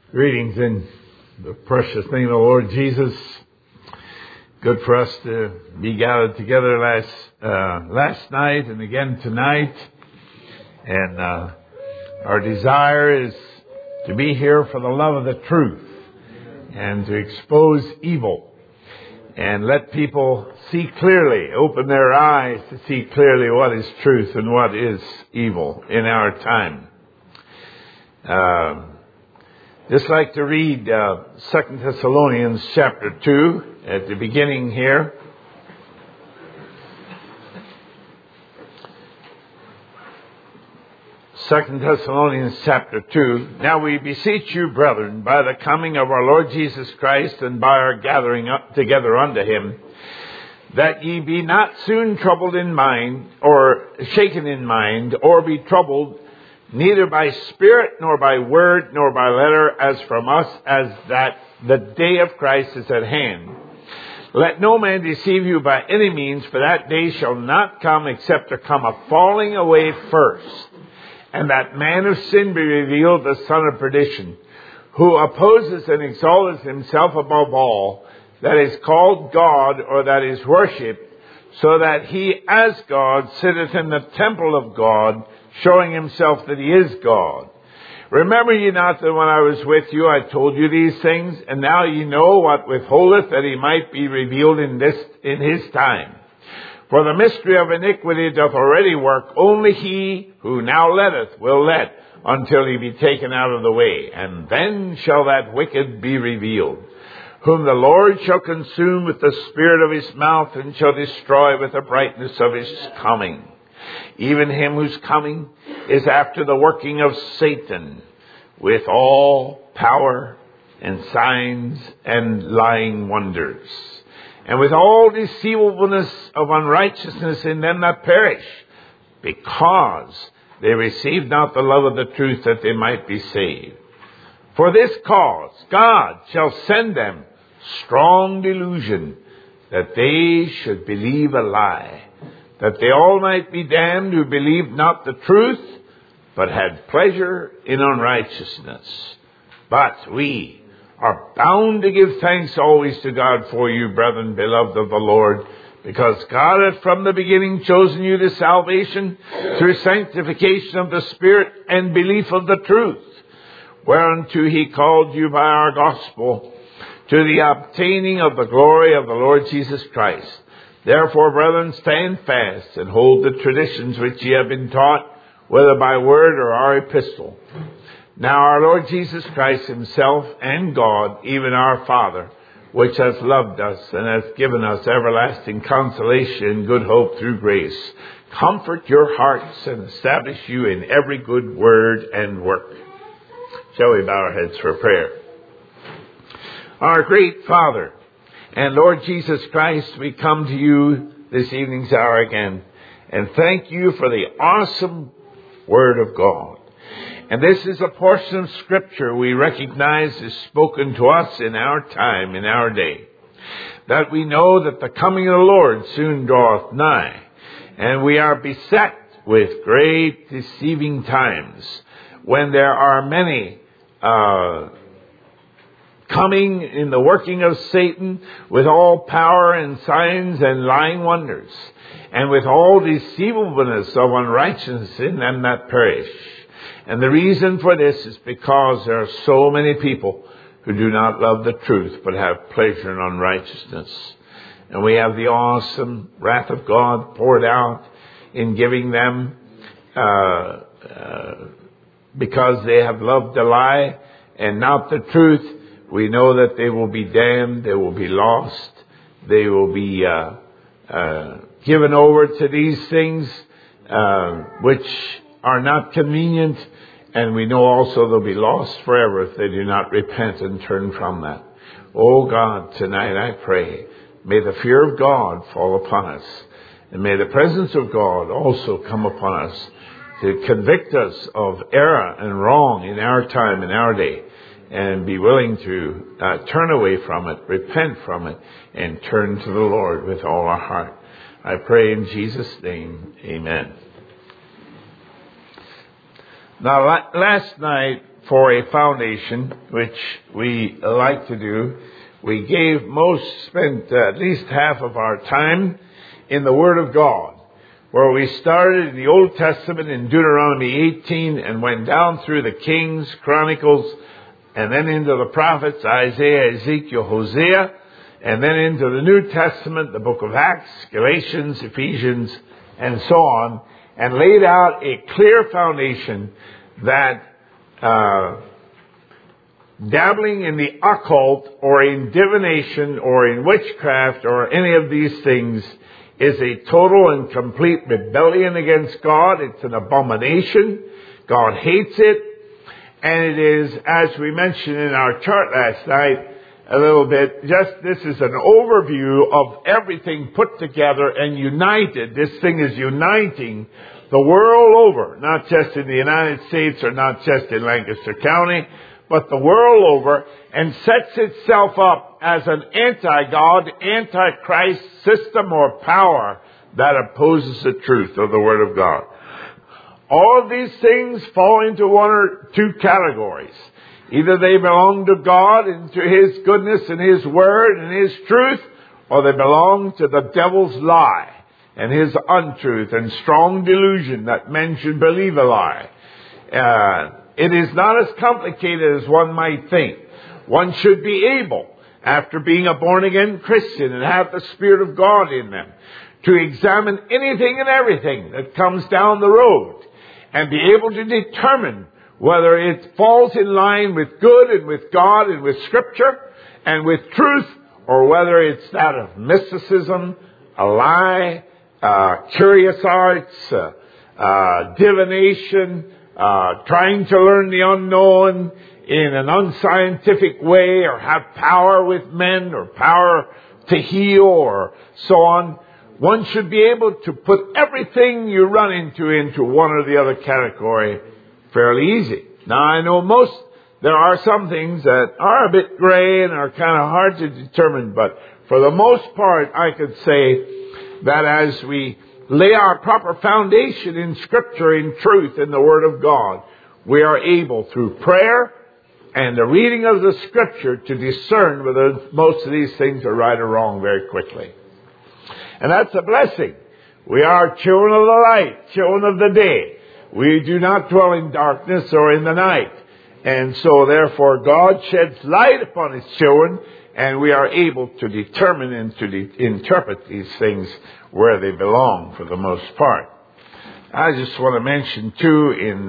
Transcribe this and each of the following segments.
Greetings in the precious name of the Lord Jesus. Good for us to be gathered together last night and again tonight. And our desire is to be here for the love of the truth and to expose evil and let people see clearly, open their eyes to see clearly what is truth and what is evil in our time. Just like to read 2 Thessalonians chapter 2 at the beginning here. Second Thessalonians chapter 2. Now we beseech you, brethren, by the coming of our Lord Jesus Christ and by our gathering up together unto him, that ye be not soon troubled in mind, or shaken in mind, or be troubled, neither by spirit, nor by word, nor by letter, as from us, as that the day of Christ is at hand. Let no man deceive you by any means, for that day shall not come, except there come a falling away first, and that man of sin be revealed, the son of perdition, who opposes and exalteth himself above all that is called God, or that is worshipped, so that he as God sitteth in the temple of God, showing himself that he is God. Remember ye not that when I was with you I told you these things, and now ye know what withholdeth, that he might be revealed in his time. For the mystery of iniquity doth already work, only he who now letteth will let, until he be taken out of the way, and then shall that wicked be revealed, whom the Lord shall consume with the spirit of his mouth, and shall destroy with the brightness of his coming. Even him whose coming is after the working of Satan, with all power and signs and lying wonders, and with all deceivableness of unrighteousness in them that perish, because they received not the love of the truth, that they might be saved. For this cause God shall send them strong delusion, that they should believe a lie, that they all might be damned who believed not the truth, but had pleasure in unrighteousness. But we are bound to give thanks always to God for you, brethren, beloved of the Lord, because God hath from the beginning chosen you to salvation through sanctification of the Spirit and belief of the truth, whereunto he called you by our gospel, to the obtaining of the glory of the Lord Jesus Christ. Therefore, brethren, stand fast and hold the traditions which ye have been taught, whether by word or our epistle. Now our Lord Jesus Christ himself and God, even our Father, which hath loved us and hath given us everlasting consolation and good hope through grace, comfort your hearts and establish you in every good word and work. Shall we bow our heads for prayer? Our great Father and Lord Jesus Christ, we come to you this evening's hour again and thank you for the awesome Word of God. And this is a portion of Scripture we recognize is spoken to us in our time, in our day, that we know that the coming of the Lord soon draweth nigh, and we are beset with great deceiving times when there are many coming in the working of Satan with all power and signs and lying wonders, and with all deceivableness of unrighteousness in them that perish. And the reason for this is because there are so many people who do not love the truth, but have pleasure in unrighteousness. And we have the awesome wrath of God poured out in giving them, because they have loved the lie and not the truth. We know that they will be damned, they will be lost, they will be given over to these things which are not convenient, and we know also they'll be lost forever if they do not repent and turn from that. Oh God, tonight I pray, may the fear of God fall upon us, and may the presence of God also come upon us to convict us of error and wrong in our time, in our day, and be willing to turn away from it, repent from it, and turn to the Lord with all our heart. I pray in Jesus' name, amen. Now, last night for a foundation, which we like to do, we spent at least half of our time in the Word of God, where we started in the Old Testament in Deuteronomy 18 and went down through the Kings, Chronicles, and then into the prophets, Isaiah, Ezekiel, Hosea, and then into the New Testament, the book of Acts, Galatians, Ephesians, and so on, and laid out a clear foundation that dabbling in the occult or in divination or in witchcraft or any of these things is a total and complete rebellion against God. It's an abomination. God hates it. And it is, as we mentioned in our chart last night a little bit, this is an overview of everything put together and united. This thing is uniting the world over, not just in the United States or not just in Lancaster County, but the world over, and sets itself up as an anti-God, anti-Christ system or power that opposes the truth of the Word of God. All of these things fall into one or two categories. Either they belong to God and to His goodness and His Word and His truth, or they belong to the devil's lie and his untruth and strong delusion that men should believe a lie. It is not as complicated as one might think. One should be able, after being a born-again Christian and have the Spirit of God in them, to examine anything and everything that comes down the road and be able to determine whether it falls in line with good and with God and with Scripture and with truth, or whether it's that of mysticism, a lie, curious arts, divination, trying to learn the unknown in an unscientific way, or have power with men, or power to heal, or so on. One should be able to put everything you run into one or the other category fairly easy. Now, I know there are some things that are a bit gray and are kind of hard to determine, but for the most part, I could say that as we lay our proper foundation in Scripture, in truth, in the Word of God, we are able, through prayer and the reading of the Scripture, to discern whether most of these things are right or wrong very quickly. And that's a blessing. We are children of the light, children of the day. We do not dwell in darkness or in the night. And so, therefore, God sheds light upon His children, and we are able to determine and to interpret these things where they belong for the most part. I just want to mention, too, in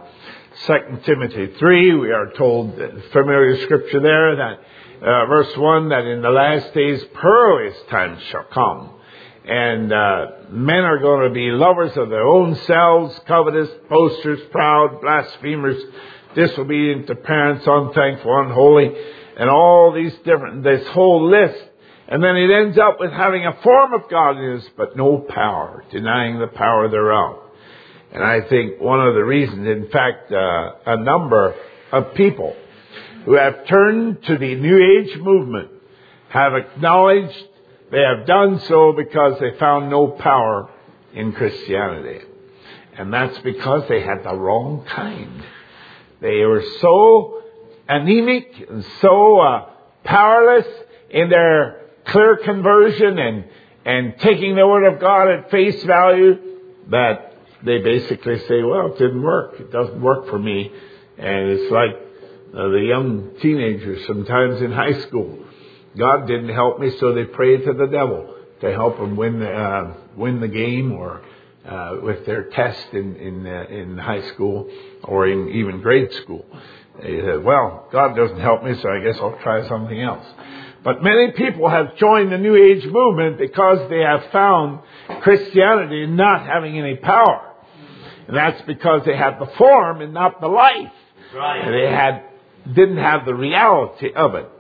2 Timothy 3, we are told, familiar scripture there, that verse 1, that in the last days perilous times shall come. And men are going to be lovers of their own selves, covetous, boasters, proud, blasphemers, disobedient to parents, unthankful, unholy, and all these this whole list. And then it ends up with having a form of godliness, but no power, denying the power thereof. And I think one of the reasons, in fact, a number of people who have turned to the New Age movement have acknowledged they have done so because they found no power in Christianity. And that's because they had the wrong kind. They were so anemic and so powerless in their clear conversion and taking the Word of God at face value that they basically say, well, it didn't work. It doesn't work for me. And it's like the young teenagers sometimes in high school. God didn't help me, so they prayed to the devil to help them win the game, or with their test in high school or in even grade school. They said, well, God doesn't help me, so I guess I'll try something else. But many people have joined the New Age movement because they have found Christianity not having any power. And that's because they had the form and not the life. Right. And they didn't have the reality of it.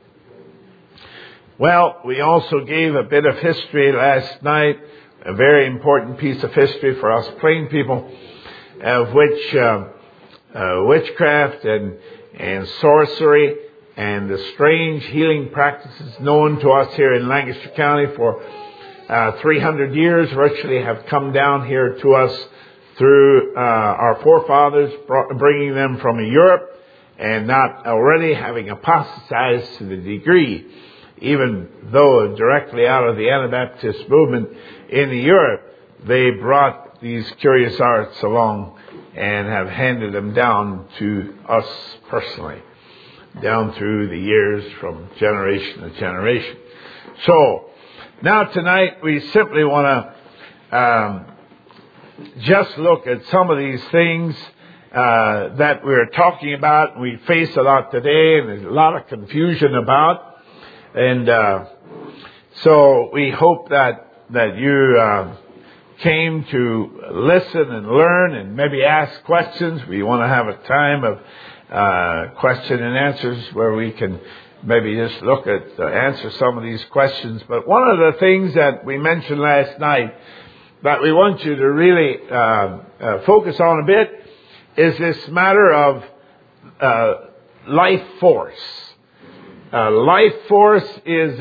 Well, we also gave a bit of history last night, a very important piece of history for us plain people, of which witchcraft and sorcery and the strange healing practices known to us here in Lancaster County for 300 years virtually have come down here to us through our forefathers, bringing them from Europe and not already having apostatized to the degree, even though directly out of the Anabaptist movement in Europe, they brought these curious arts along and have handed them down to us personally, down through the years from generation to generation. So, now tonight we simply want to just look at some of these things that we're talking about. We face a lot today, and there's a lot of confusion about. And so we hope that you came to listen and learn and maybe ask questions. We want to have a time of question and answers where we can maybe just look at answer some of these questions. But one of the things that we mentioned last night that we want you to really focus on a bit is this matter of life force. Life force is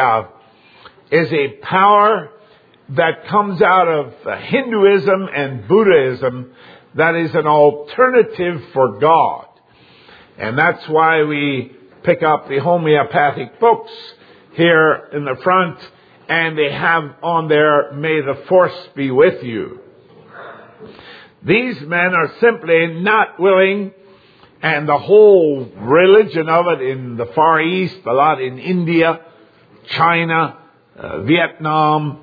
a power that comes out of Hinduism and Buddhism that is an alternative for God. And that's why we pick up the homeopathic books here in the front, and they have on there, "May the force be with you." These men are simply not willing, and the whole religion of it in the Far East, a lot in India, China, Vietnam,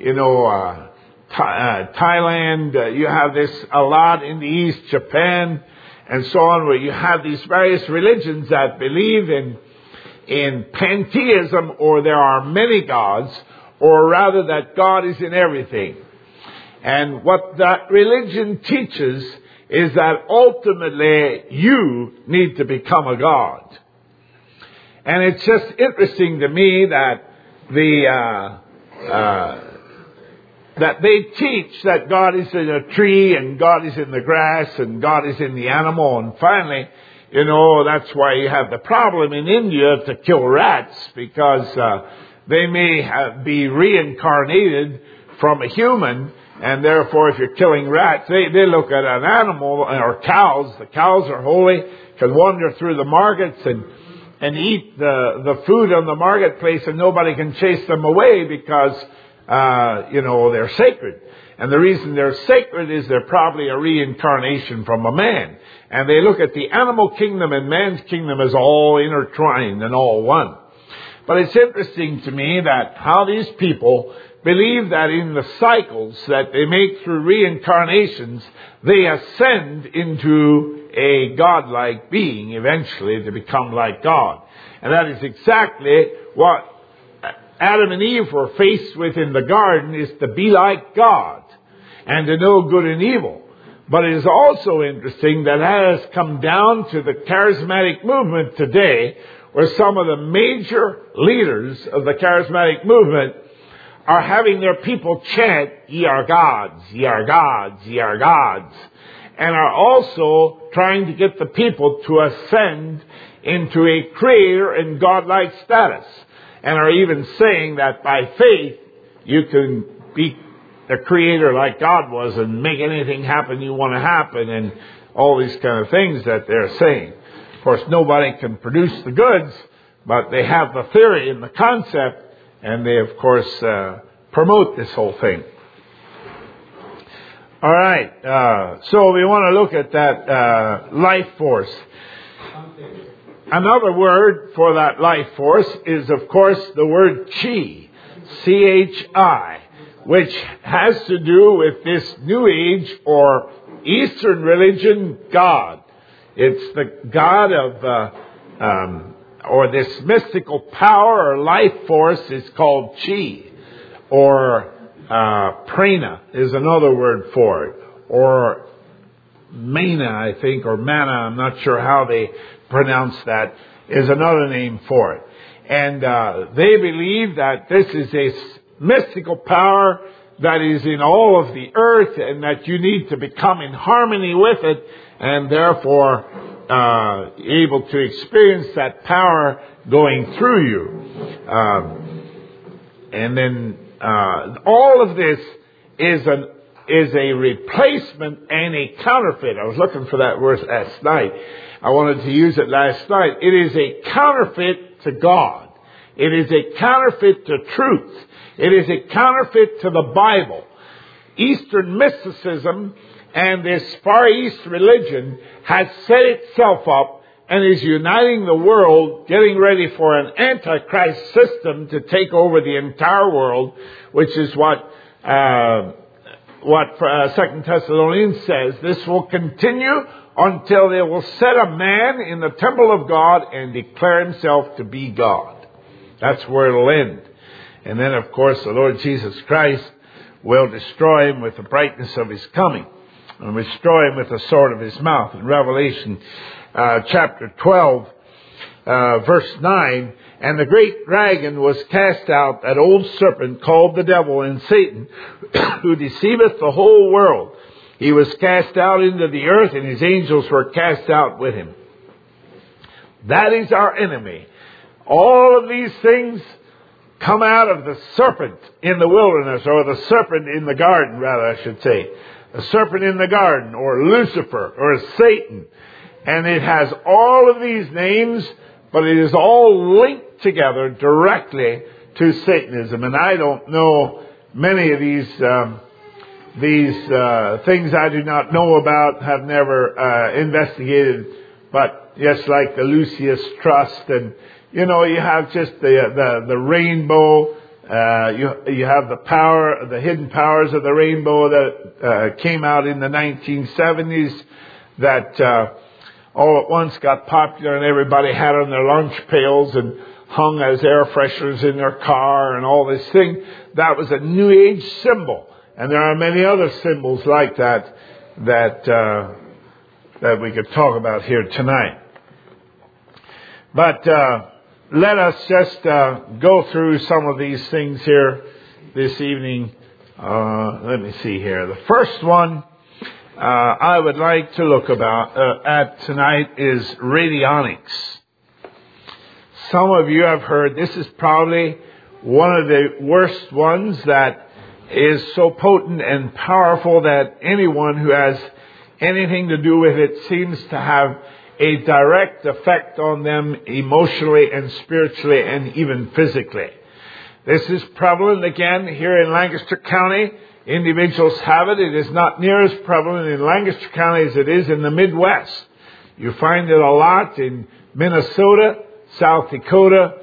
Thailand, you have this a lot in the East, Japan, and so on, where you have these various religions that believe in pantheism, or there are many gods, or rather that God is in everything. And what that religion teaches is that ultimately you need to become a god. And it's just interesting to me that that they teach that God is in a tree, and God is in the grass, and God is in the animal. And finally, that's why you have the problem in India to kill rats, because they may be reincarnated from a human, and therefore if you're killing rats, they look at an animal, or cows. The cows are holy, can wander through the markets and eat the food on the marketplace, and nobody can chase them away because they're sacred. And the reason they're sacred is they're probably a reincarnation from a man. And they look at the animal kingdom and man's kingdom as all intertwined and all one. But it's interesting to me that how these people believe that in the cycles that they make through reincarnations, they ascend into a godlike being eventually to become like God. And that is exactly what Adam and Eve were faced with in the garden, is to be like God and to know good and evil. But it is also interesting that has come down to the charismatic movement today, where some of the major leaders of the charismatic movement are having their people chant, "Ye are gods, ye are gods, ye are gods," and are also trying to get the people to ascend into a creator and godlike status, and are even saying that by faith you can be a creator like God was and make anything happen you want to happen, and all these kind of things that they're saying. Of course, nobody can produce the goods, but they have the theory and the concept, and they, of course, promote this whole thing. All right, so we want to look at that life force. Another word for that life force is, of course, the word chi, C-H-I, which has to do with this New Age or Eastern religion God. It's the God of, or this mystical power or life force is called chi, or prana is another word for it, or mana, I think, or mana, I'm not sure how they pronounce that, is another name for it. And they believe that this is a mystical power that is in all of the earth, and that you need to become in harmony with it, and therefore able to experience that power going through you. And then all of this is is a replacement and a counterfeit. I was looking for that word last night. I wanted to use it last night. It is a counterfeit to God. It is a counterfeit to truth. It is a counterfeit to the Bible. Eastern mysticism and this Far East religion has set itself up and is uniting the world, getting ready for an Antichrist system to take over the entire world, which is what 2 Thessalonians says. This will continue until they will set a man in the temple of God and declare himself to be God. That's where it'll end. And then, of course, the Lord Jesus Christ will destroy him with the brightness of his coming and destroy him with the sword of his mouth. In Revelation chapter 12, verse 9, and the great dragon was cast out, that old serpent called the devil and Satan, who deceiveth the whole world. He was cast out into the earth, and his angels were cast out with him. That is our enemy. All of these things come out of the serpent in the wilderness, or the serpent in the garden, rather, I should say. The serpent in the garden, or Lucifer, or Satan. And it has all of these names, but it is all linked together directly to Satanism. And I don't know many of these things I do not know about, have never investigated. But yes, like the Lucius Trust, and you know, you have just the rainbow. You have the power, the hidden powers of the rainbow that came out in the 1970s. That all at once got popular, and everybody had on their lunch pails and hung as air fresheners in their car and all this thing. That was a New Age symbol. And there are many other symbols like that we could talk about here tonight. But let us just go through some of these things here this evening. Let me see here. The first one I would like to look at tonight is radionics. Some of you have heard, this is probably one of the worst ones that is so potent and powerful that anyone who has anything to do with it seems to have a direct effect on them emotionally and spiritually and even physically. This is prevalent again here in Lancaster County. Individuals have it. It is not near as prevalent in Lancaster County as it is in the Midwest. You find it a lot in Minnesota, South Dakota,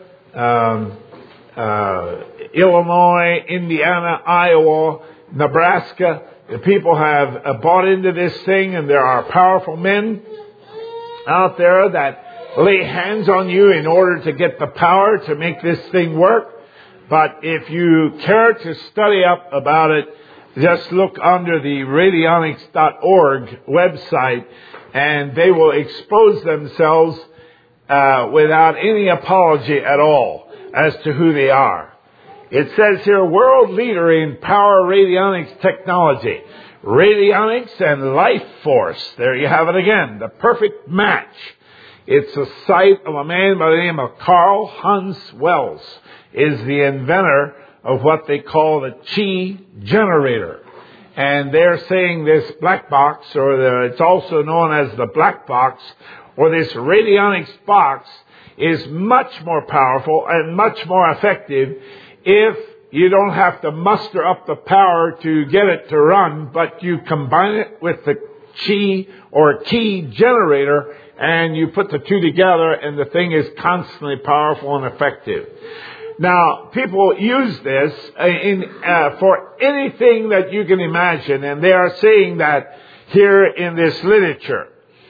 Illinois, Indiana, Iowa, Nebraska. The people have bought into this thing, and there are powerful men out there that lay hands on you in order to get the power to make this thing work. But if you care to study up about it, just look under the radionics.org website, and they will expose themselves without any apology at all as to who they are. It says here, world leader in power radionics technology. Radionics and life force. There you have it again. The perfect match. It's a site of a man by the name of Carl Hans Wells. Is the inventor of what they call the chi generator. And they're saying this black box, or it's also known as the black box, or this radionics box, is much more powerful and much more effective if you don't have to muster up the power to get it to run, but you combine it with the chi or key generator, and you put the two together, and the thing is constantly powerful and effective. Now, people use this for anything that you can imagine, and they are saying that here in this literature.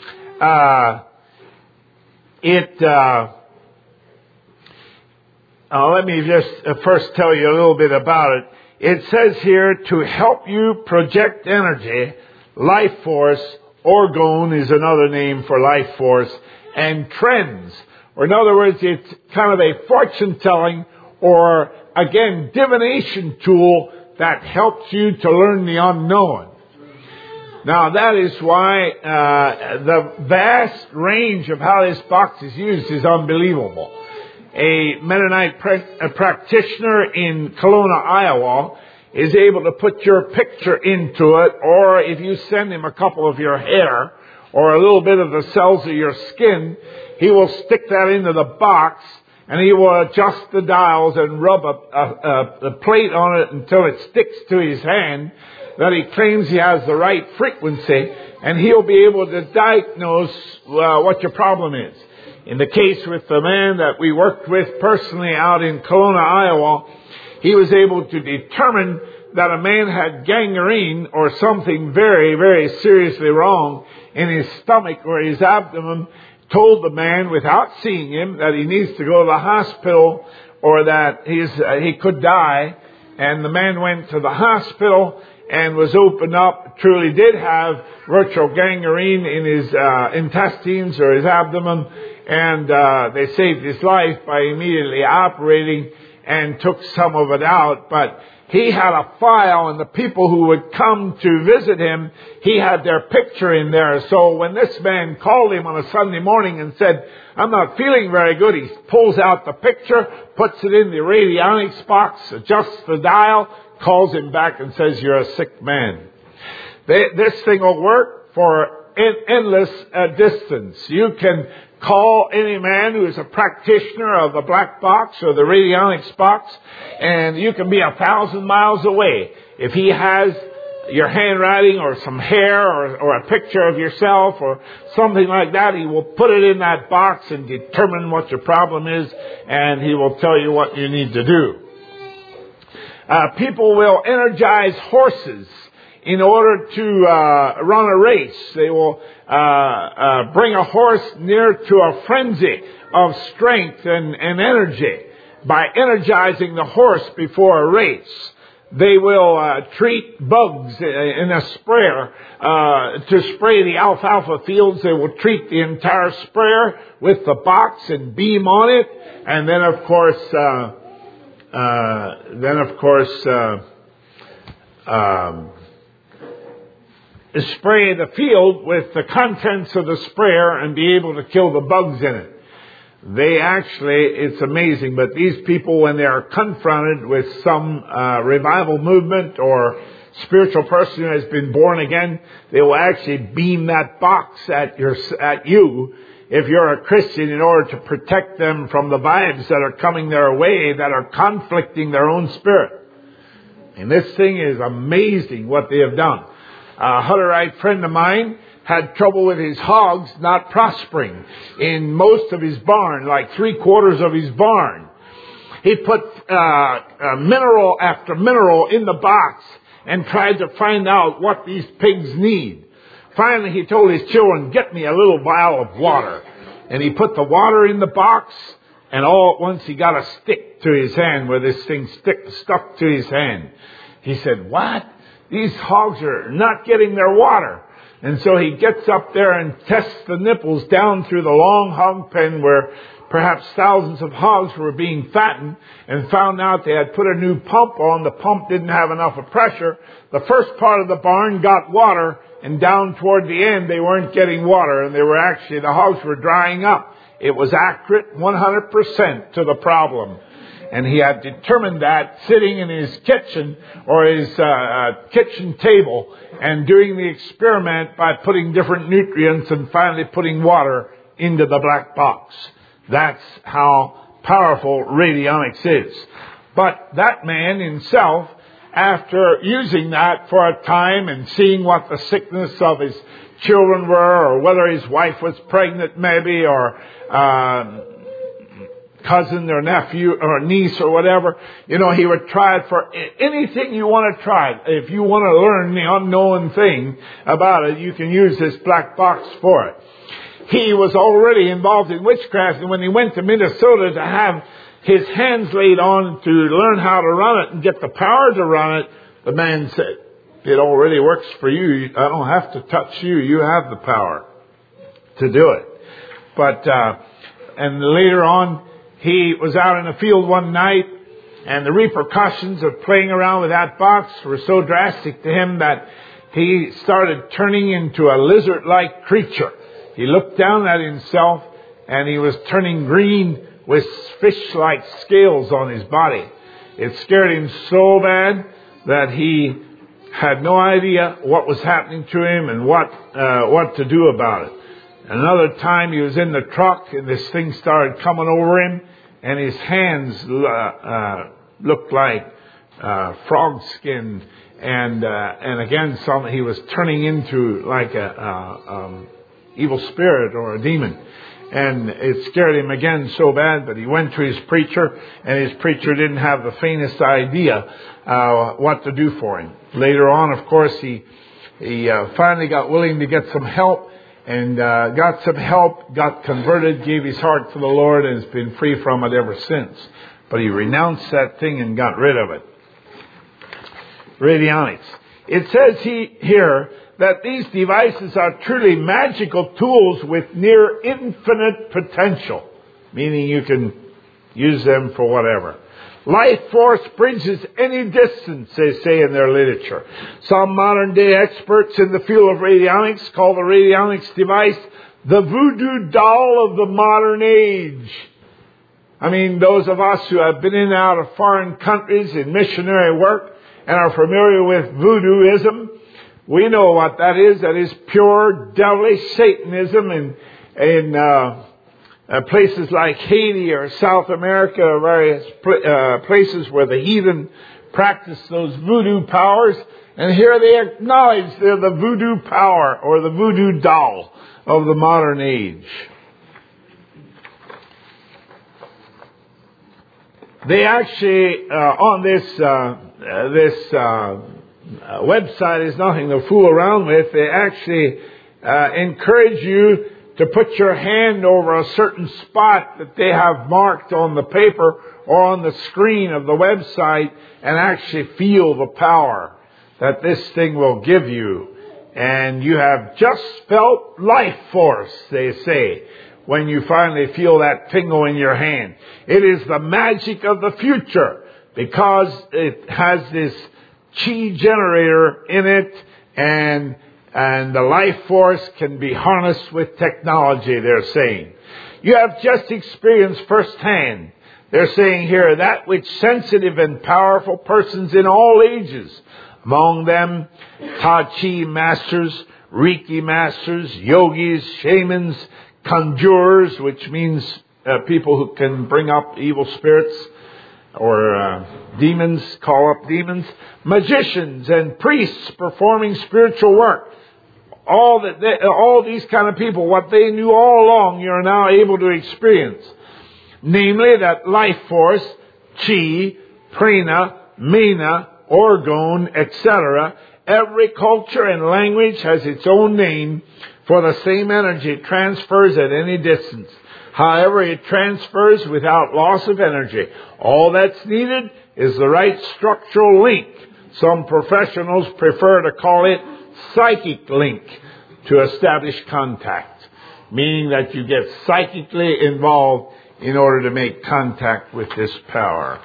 Let me just first tell you a little bit about it. It says here, to help you project energy, life force, orgone is another name for life force, and trends. Or in other words, it's kind of a fortune-telling or, again, divination tool that helps you to learn the unknown. Now, that is why the vast range of how this box is used is unbelievable. A Mennonite practitioner in Kelowna, Iowa, is able to put your picture into it, or if you send him a couple of your hair or a little bit of the cells of your skin, he will stick that into the box and he will adjust the dials and rub a plate on it until it sticks to his hand that he claims he has the right frequency, and he'll be able to diagnose what your problem is. In the case with the man that we worked with personally out in Kelowna, Iowa, he was able to determine that a man had gangrene or something very, very seriously wrong in his stomach or his abdomen, told the man without seeing him that he needs to go to the hospital or that he could die. And the man went to the hospital and was opened up, truly did have virtual gangrene in his intestines or his abdomen, and they saved his life by immediately operating and took some of it out. But he had a file, and the people who would come to visit him, he had their picture in there. So when this man called him on a Sunday morning and said, "I'm not feeling very good," he pulls out the picture, puts it in the radionics box, adjusts the dial, calls him back and says, "You're a sick man." This thing will work for endless distance. You can call any man who is a practitioner of the black box or the radionics box, and you can be 1,000 miles away. If he has your handwriting or some hair or a picture of yourself or something like that, he will put it in that box and determine what your problem is, and he will tell you what you need to do. People will energize horses in order to run a race. They will bring a horse near to a frenzy of strength and energy by energizing the horse before a race. They will treat bugs in a sprayer to spray the alfalfa fields. They will treat the entire sprayer with the box and beam on it, and then of course spray the field with the contents of the sprayer and be able to kill the bugs in it. It's amazing, but these people, when they are confronted with some revival movement or spiritual person who has been born again, they will actually beam that box at you if you're a Christian, in order to protect them from the vibes that are coming their way that are conflicting their own spirit. And this thing is amazing what they have done. A Hutterite friend of mine had trouble with his hogs not prospering in most of his barn, like 3/4 of his barn. He put mineral after mineral in the box and tried to find out what these pigs need. Finally, he told his children, "Get me a little vial of water." And he put the water in the box, and all at once he got a stick to his hand where this thing stuck to his hand. He said, "What? These hogs are not getting their water." And so he gets up there and tests the nipples down through the long hog pen where perhaps thousands of hogs were being fattened, and found out they had put a new pump on. The pump didn't have enough of pressure. The first part of the barn got water, and down toward the end they weren't getting water, and the hogs were drying up. It was accurate 100% to the problem. And he had determined that sitting in his kitchen or his kitchen table and doing the experiment by putting different nutrients and finally putting water into the black box. That's how powerful radionics is. But that man himself, after using that for a time and seeing what the sickness of his children were, or whether his wife was pregnant maybe, or cousin or nephew or niece or whatever, he would try it for anything you want to try. If you want to learn the unknown thing about it, you can use this black box for it. He was already involved in witchcraft, and when he went to Minnesota to have his hands laid on to learn how to run it and get the power to run it, the man said, "It already works for you. I don't have to touch you. You have the power to do it." But and later on, he was out in the field one night, and the repercussions of playing around with that box were so drastic to him that he started turning into a lizard-like creature. He looked down at himself, and he was turning green with fish-like scales on his body. It scared him so bad that he had no idea what was happening to him and what to do about it. Another time he was in the truck and this thing started coming over him, and his hands looked like frog skin, and again he was turning into like a evil spirit or a demon. And it scared him again so bad, but he went to his preacher, and his preacher didn't have the faintest idea what to do for him. Later on, of course, he finally got willing to get some help, and got some help, got converted, gave his heart to the Lord, and has been free from it ever since. But he renounced that thing and got rid of it. Radionics. It says here that these devices are truly magical tools with near infinite potential, meaning you can use them for whatever. Life force bridges any distance, they say in their literature. Some modern day experts in the field of radionics call the radionics device the voodoo doll of the modern age. I mean, those of us who have been in and out of foreign countries in missionary work and are familiar with voodooism, we know what that is. That is pure devilish Satanism in places like Haiti or South America, or various places where the heathen practice those voodoo powers. And here they acknowledge they're the voodoo power or the voodoo doll of the modern age. They actually, on this website is nothing to fool around with. They actually encourage you to put your hand over a certain spot that they have marked on the paper or on the screen of the website and actually feel the power that this thing will give you. And you have just felt life force, they say, when you finally feel that tingle in your hand. It is the magic of the future because it has this chi generator in it, and the life force can be harnessed with technology, they're saying. You have just experienced firsthand, they're saying here, that which sensitive and powerful persons in all ages, among them Tai Chi masters, Reiki masters, yogis, shamans, conjurers, which means people who can bring up evil spirits, or demons, call up demons, magicians and priests performing spiritual work. All these kind of people, what they knew all along, you're now able to experience. Namely, that life force, chi, prana, mana, orgone, etc. Every culture and language has its own name for the same energy. It transfers at any distance. However, it transfers without loss of energy. All that's needed is the right structural link. Some professionals prefer to call it psychic link to establish contact, meaning that you get psychically involved in order to make contact with this power.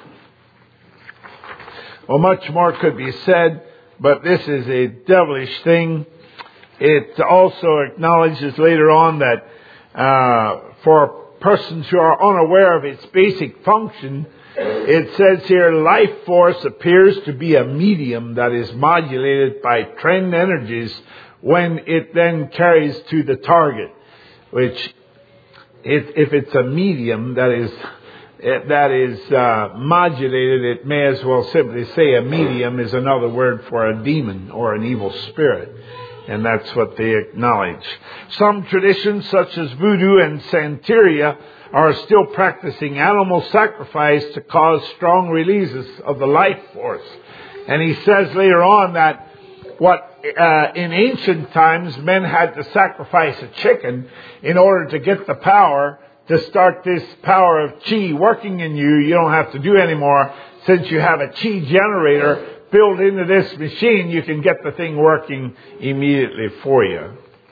Well, much more could be said, but this is a devilish thing. It also acknowledges later on that for persons who are unaware of its basic function, it says here, life force appears to be a medium that is modulated by trend energies when it then carries to the target, which if it's a medium that is modulated, it may as well simply say a medium is another word for a demon or an evil spirit. And that's what they acknowledge. Some traditions, such as voodoo and Santeria, are still practicing animal sacrifice to cause strong releases of the life force. And he says later on that in ancient times, men had to sacrifice a chicken in order to get the power to start this power of chi working in you. You don't have to do anymore. Since you have a chi generator built into this machine, you can get the thing working immediately for you.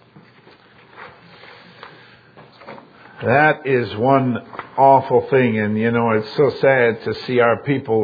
That is one awful thing, and it's so sad to see our people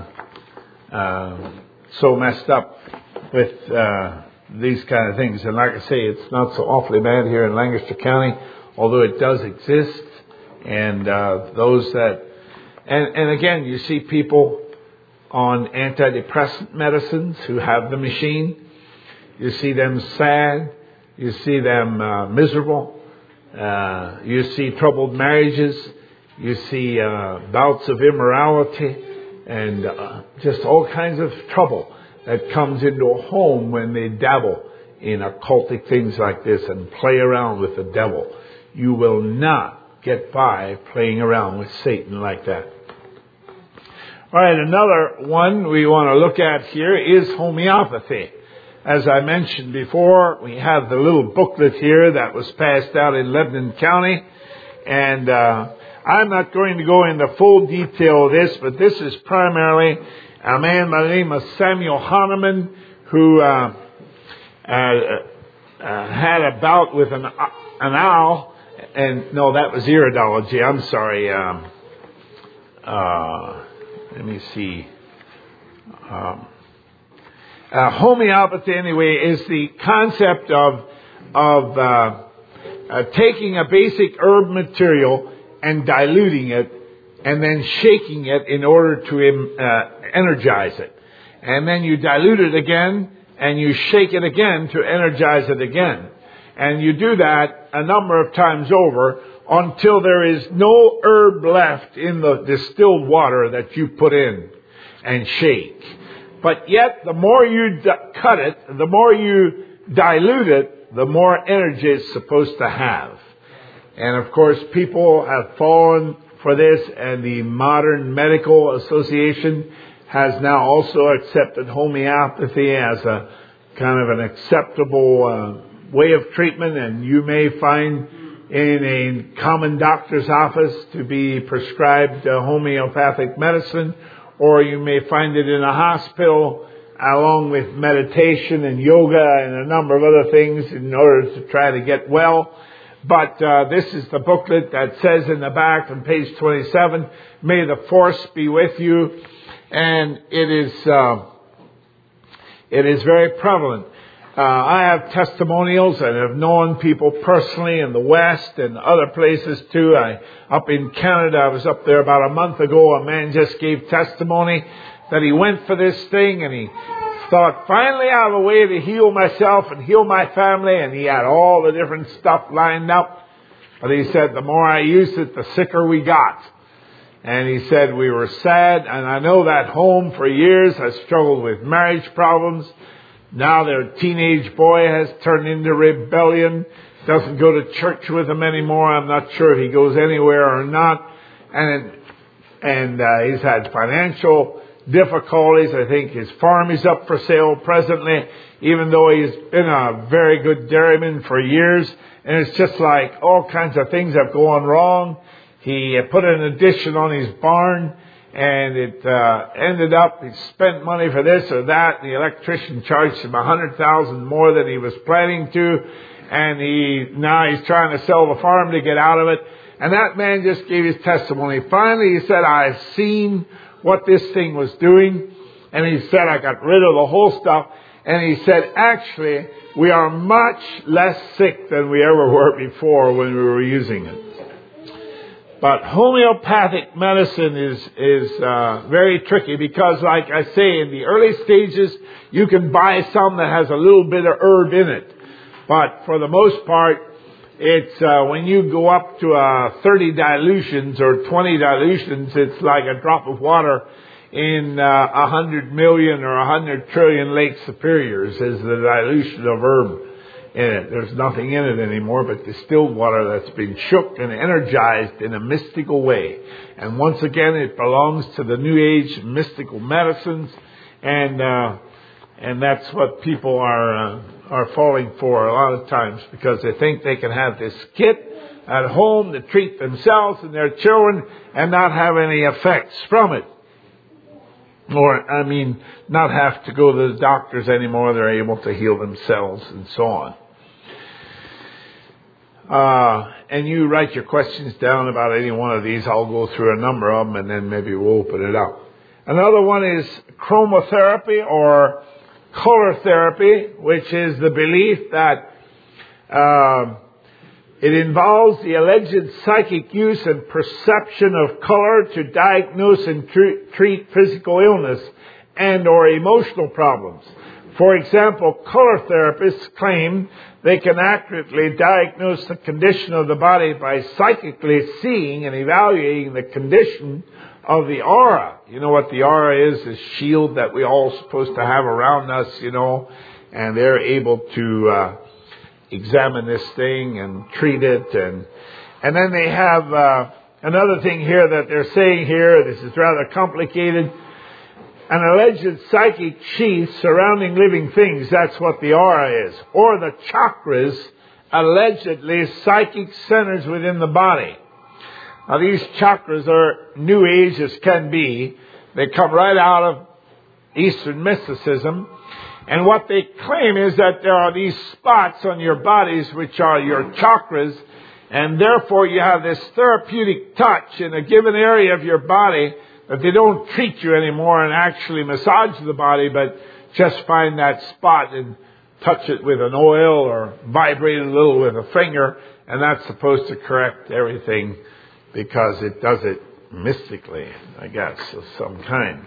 so messed up with these kind of things. And like I say, it's not so awfully bad here in Lancaster County, although it does exist. And those that, and again, you see people on antidepressant medicines who have the machine. You see them sad. You see them miserable. You see troubled marriages. You see bouts of immorality and just all kinds of trouble that comes into a home when they dabble in occultic things like this and play around with the devil. You will not get by playing around with Satan like that. All right, another one we want to look at here is homeopathy. As I mentioned before, we have the little booklet here that was passed out in Lebanon County. And I'm not going to go into full detail of this, but this is primarily a man by the name of Samuel Hahnemann who had a bout with an owl. And no, that was iridology. I'm sorry. Let me see. Homeopathy, anyway, is the concept of taking a basic herb material and diluting it and then shaking it in order to energize it. And then you dilute it again and you shake it again to energize it again. And you do that a number of times over until there is no herb left in the distilled water that you put in and shake. But yet, the more you cut it, the more you dilute it, the more energy it's supposed to have. And of course, people have fallen for this, and the Modern Medical Association has now also accepted homeopathy as a kind of an acceptable way of treatment. And you may find in a common doctor's office to be prescribed homeopathic medicine, or you may find it in a hospital along with meditation and yoga and a number of other things in order to try to get well. But this is the booklet that says in the back on page 27, "May the force be with you." And it is very prevalent. I have testimonials and have known people personally in the West and other places too. Up in Canada, I was up there about a month ago. A man just gave testimony that he went for this thing and he thought, finally I have a way to heal myself and heal my family. And he had all the different stuff lined up. But he said, the more I used it, the sicker we got. And he said, we were sad. And I know that home for years I struggled with marriage problems. Now their teenage boy has turned into rebellion, doesn't go to church with them anymore. I'm not sure if he goes anywhere or not. And he's had financial difficulties. I think his farm is up for sale presently, even though he's been a very good dairyman for years. And it's just like all kinds of things have gone wrong. He put an addition on his barn, and it ended up, he spent money for this or that. The electrician charged him $100,000 more than he was planning to. And now he's trying to sell the farm to get out of it. And that man just gave his testimony. Finally, he said, I've seen what this thing was doing. And he said, I got rid of the whole stuff. And he said, actually, we are much less sick than we ever were before when we were using it. But homeopathic medicine is very tricky because, like I say, in the early stages, you can buy some that has a little bit of herb in it. But for the most part, it's when you go up to 30 dilutions or 20 dilutions, it's like a drop of water in 100 million or 100 trillion Lake Superiors is the dilution of herb in it. There's nothing in it anymore but distilled water that's been shook and energized in a mystical way. And once again, it belongs to the New Age mystical medicines, and that's what people are falling for a lot of times, because they think they can have this kit at home to treat themselves and their children and not have any effects from it. Or, not have to go to the doctors anymore. They're able to heal themselves and so on. And you write your questions down about any one of these. I'll go through a number of them and then maybe we'll open it up. Another one is chromotherapy or color therapy, which is the belief that It involves the alleged psychic use and perception of color to diagnose and treat physical illness and or emotional problems. For example, color therapists claim they can accurately diagnose the condition of the body by psychically seeing and evaluating the condition of the aura. You know what the aura is? The shield that we all supposed to have around us, and they're able to examine this thing and treat it. And then they have another thing here that they're saying here. This is rather complicated. An alleged psychic sheath surrounding living things, that's what the aura is. Or the chakras, allegedly psychic centers within the body. Now these chakras are New Age as can be. They come right out of Eastern mysticism. And what they claim is that there are these spots on your bodies which are your chakras. And therefore you have this therapeutic touch in a given area of your body that they don't treat you anymore and actually massage the body, but just find that spot and touch it with an oil or vibrate it a little with a finger, and that's supposed to correct everything because it does it mystically, I guess, of some kind.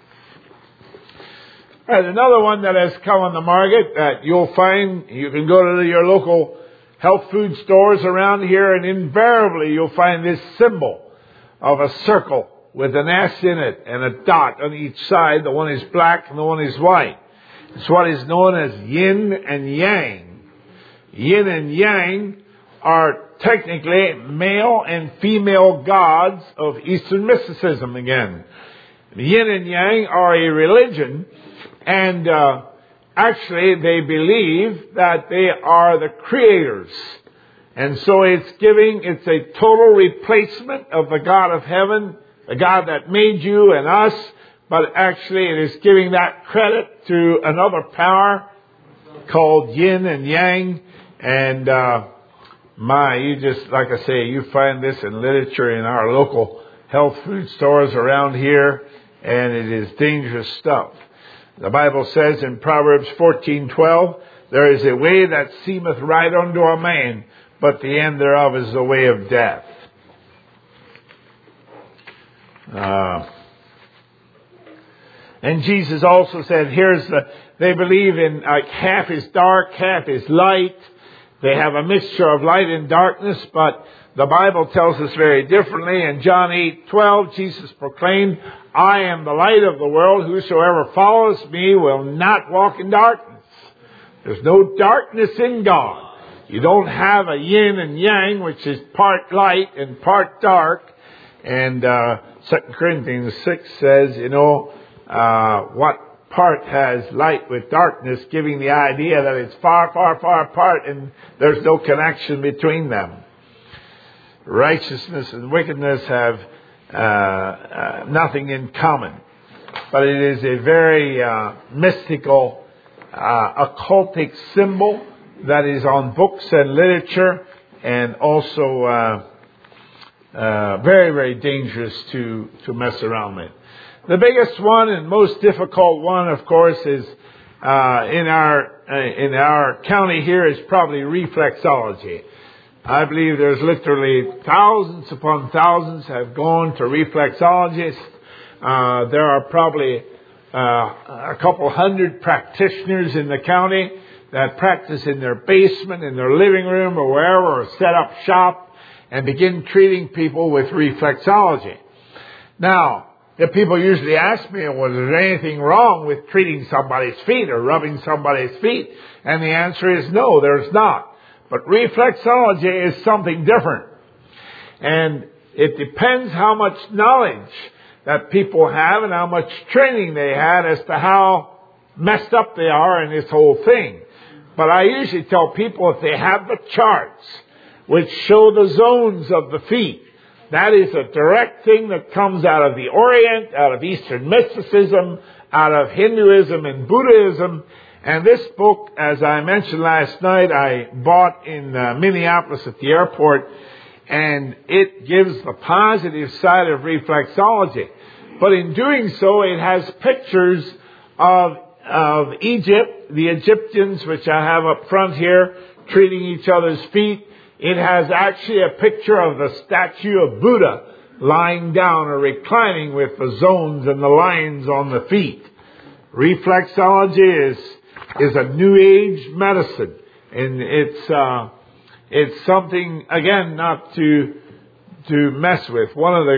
All right, another one that has come on the market that you'll find, you can go to your local health food stores around here, and invariably you'll find this symbol of a circle with an S in it and a dot on each side. The one is black and the one is white. It's what is known as yin and yang. Yin and yang are technically male and female gods of Eastern mysticism again. Yin and yang are a religion, and actually they believe that they are the creators. And so it's a total replacement of the God of heaven, the God that made you and us, but actually it is giving that credit to another power called yin and yang. And you just, like I say, you find this in literature in our local health food stores around here, and it is dangerous stuff. The Bible says in Proverbs 14:12, there is a way that seemeth right unto a man, but the end thereof is the way of death. And Jesus also said, they believe in half is dark, half is light. They have a mixture of light and darkness, but the Bible tells us very differently. In John 8:12, Jesus proclaimed, I am the light of the world. Whosoever follows me will not walk in darkness. There's no darkness in God. You don't have a yin and yang, which is part light and part dark. And 2 Corinthians 6 says, what part has light with darkness, giving the idea that it's far, far, far apart and there's no connection between them. Righteousness and wickedness have nothing in common. But it is a very mystical, occultic symbol that is on books and literature, and also very, very dangerous to mess around with. The biggest one and most difficult one, of course, is in our county here is probably reflexology. I believe there's literally thousands upon thousands have gone to reflexologists. There are probably a couple hundred practitioners in the county that practice in their basement, in their living room, or wherever, or set up shop and begin treating people with reflexology. Now, the people usually ask me, well, is there anything wrong with treating somebody's feet or rubbing somebody's feet? And the answer is no, there's not. But reflexology is something different. And it depends how much knowledge that people have and how much training they had as to how messed up they are in this whole thing. But I usually tell people if they have the charts which show the zones of the feet, that is a direct thing that comes out of the Orient, out of Eastern mysticism, out of Hinduism and Buddhism. And this book, as I mentioned last night, I bought in Minneapolis at the airport, and it gives the positive side of reflexology. But in doing so, it has pictures of Egypt, the Egyptians, which I have up front here, treating each other's feet. It has actually a picture of the statue of Buddha lying down or reclining with the zones and the lines on the feet. Reflexology is a New Age medicine, and it's something, again, not to mess with. One of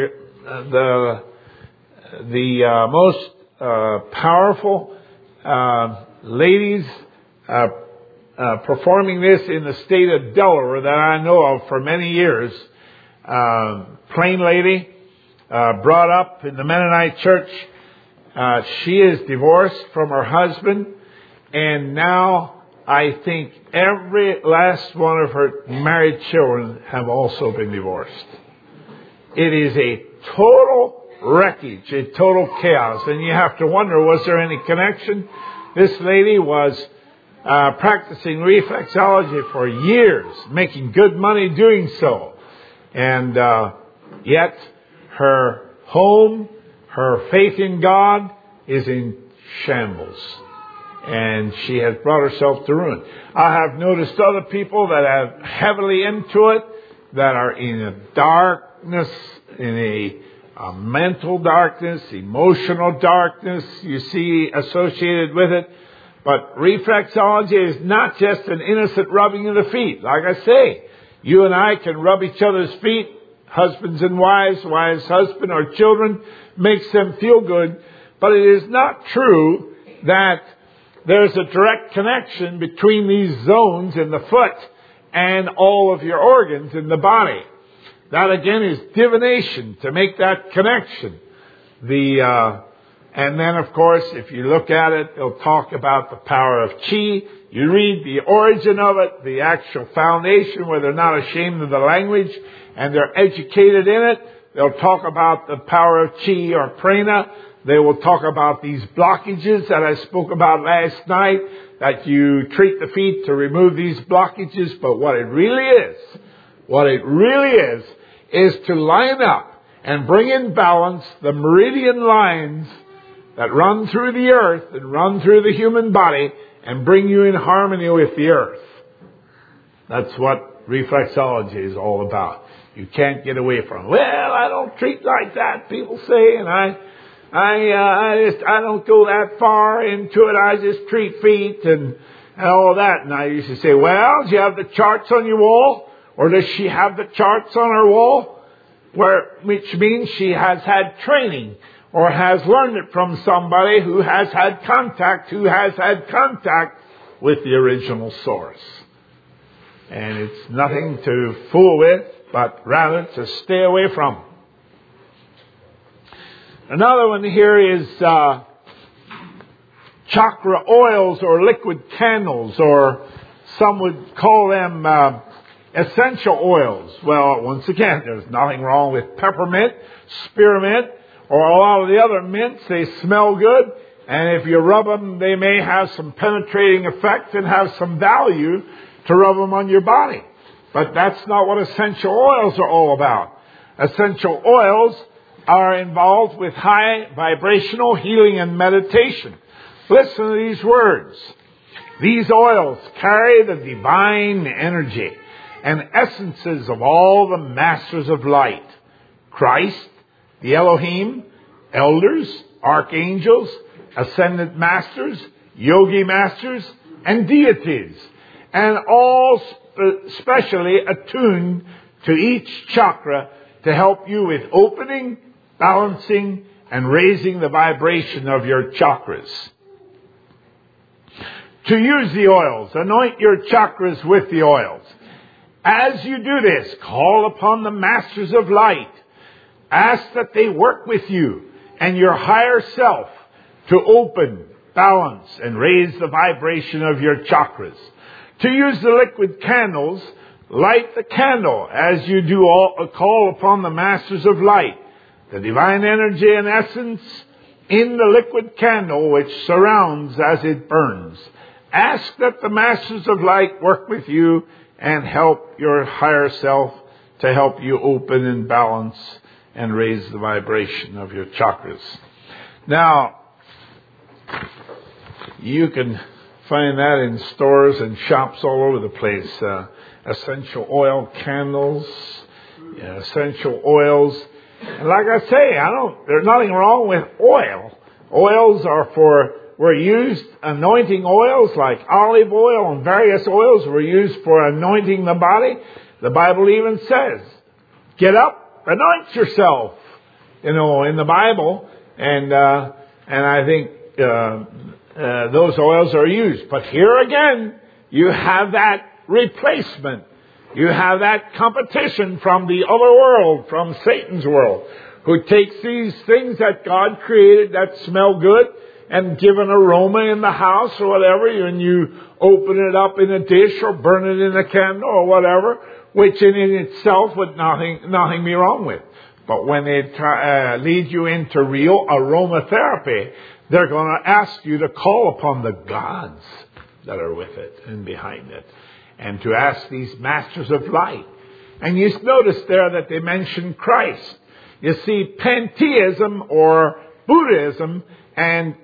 the most powerful ladies performing this in the state of Delaware that I know of for many years. Plain lady, brought up in the Mennonite church. She is divorced from her husband, and now I think every last one of her married children have also been divorced. It is a total wreckage, a total chaos, and you have to wonder, was there any connection? This lady was practicing reflexology for years, making good money doing so. And yet her home, her faith in God is in shambles. And she has brought herself to ruin. I have noticed other people that are heavily into it, that are in a darkness, in a mental darkness, emotional darkness, you see, associated with it. But reflexology is not just an innocent rubbing of the feet. Like I say, you and I can rub each other's feet, husbands and wives, wives, husband, or children, makes them feel good. But it is not true that there's a direct connection between these zones in the foot and all of your organs in the body. That again is divination to make that connection. And then, of course, if you look at it, they'll talk about the power of chi. You read the origin of it, the actual foundation, where they're not ashamed of the language and they're educated in it. They'll talk about the power of chi or prana. They will talk about these blockages that I spoke about last night, that you treat the feet to remove these blockages. But what it really is to line up and bring in balance the meridian lines that run through the earth and run through the human body and bring you in harmony with the earth. That's what reflexology is all about. You can't get away from it. Well, I don't treat like that, people say, and I don't go that far into it. I just treat feet and all that. And I used to say, well, do you have the charts on your wall? Or does she have the charts on her wall? Which means she has had training or has learned it from somebody who has had contact with the original source. And it's nothing to fool with, but rather to stay away from. Another one here is chakra oils or liquid candles, or some would call them essential oils. Well, once again, there's nothing wrong with peppermint, spearmint, or a lot of the other mints. They smell good, and if you rub them, they may have some penetrating effect and have some value to rub them on your body. But that's not what essential oils are all about. Essential oils are involved with high vibrational healing and meditation. Listen to these words. These oils carry the divine energy and essences of all the masters of light: Christ, the Elohim, elders, archangels, ascended masters, yogi masters, and deities, and all specially attuned to each chakra to help you with opening, balancing, and raising the vibration of your chakras. To use the oils, anoint your chakras with the oils. As you do this, call upon the masters of light. Ask that they work with you and your higher self to open, balance, and raise the vibration of your chakras. To use the liquid candles, light the candle as you do call upon the masters of light. The divine energy and essence in the liquid candle which surrounds as it burns. Ask that the masters of light work with you and help your higher self to help you open and balance and raise the vibration of your chakras. Now, you can Find that in stores and shops all over the place. Essential oil candles, essential oils. And like I say, there's nothing wrong with oil. Oils were used, anointing oils like olive oil and various oils were used for anointing the body. The Bible even says, get up, anoint yourself, in the Bible. And I think those oils are used. But here again, you have that replacement. You have that competition from the other world, from Satan's world, who takes these things that God created that smell good and give an aroma in the house or whatever, and you open it up in a dish or burn it in a candle or whatever, which in itself would nothing be wrong with. But when they lead you into real aromatherapy, they're going to ask you to call upon the gods that are with it and behind it, and to ask these masters of light. And you notice there that they mention Christ. You see, pantheism or Buddhism and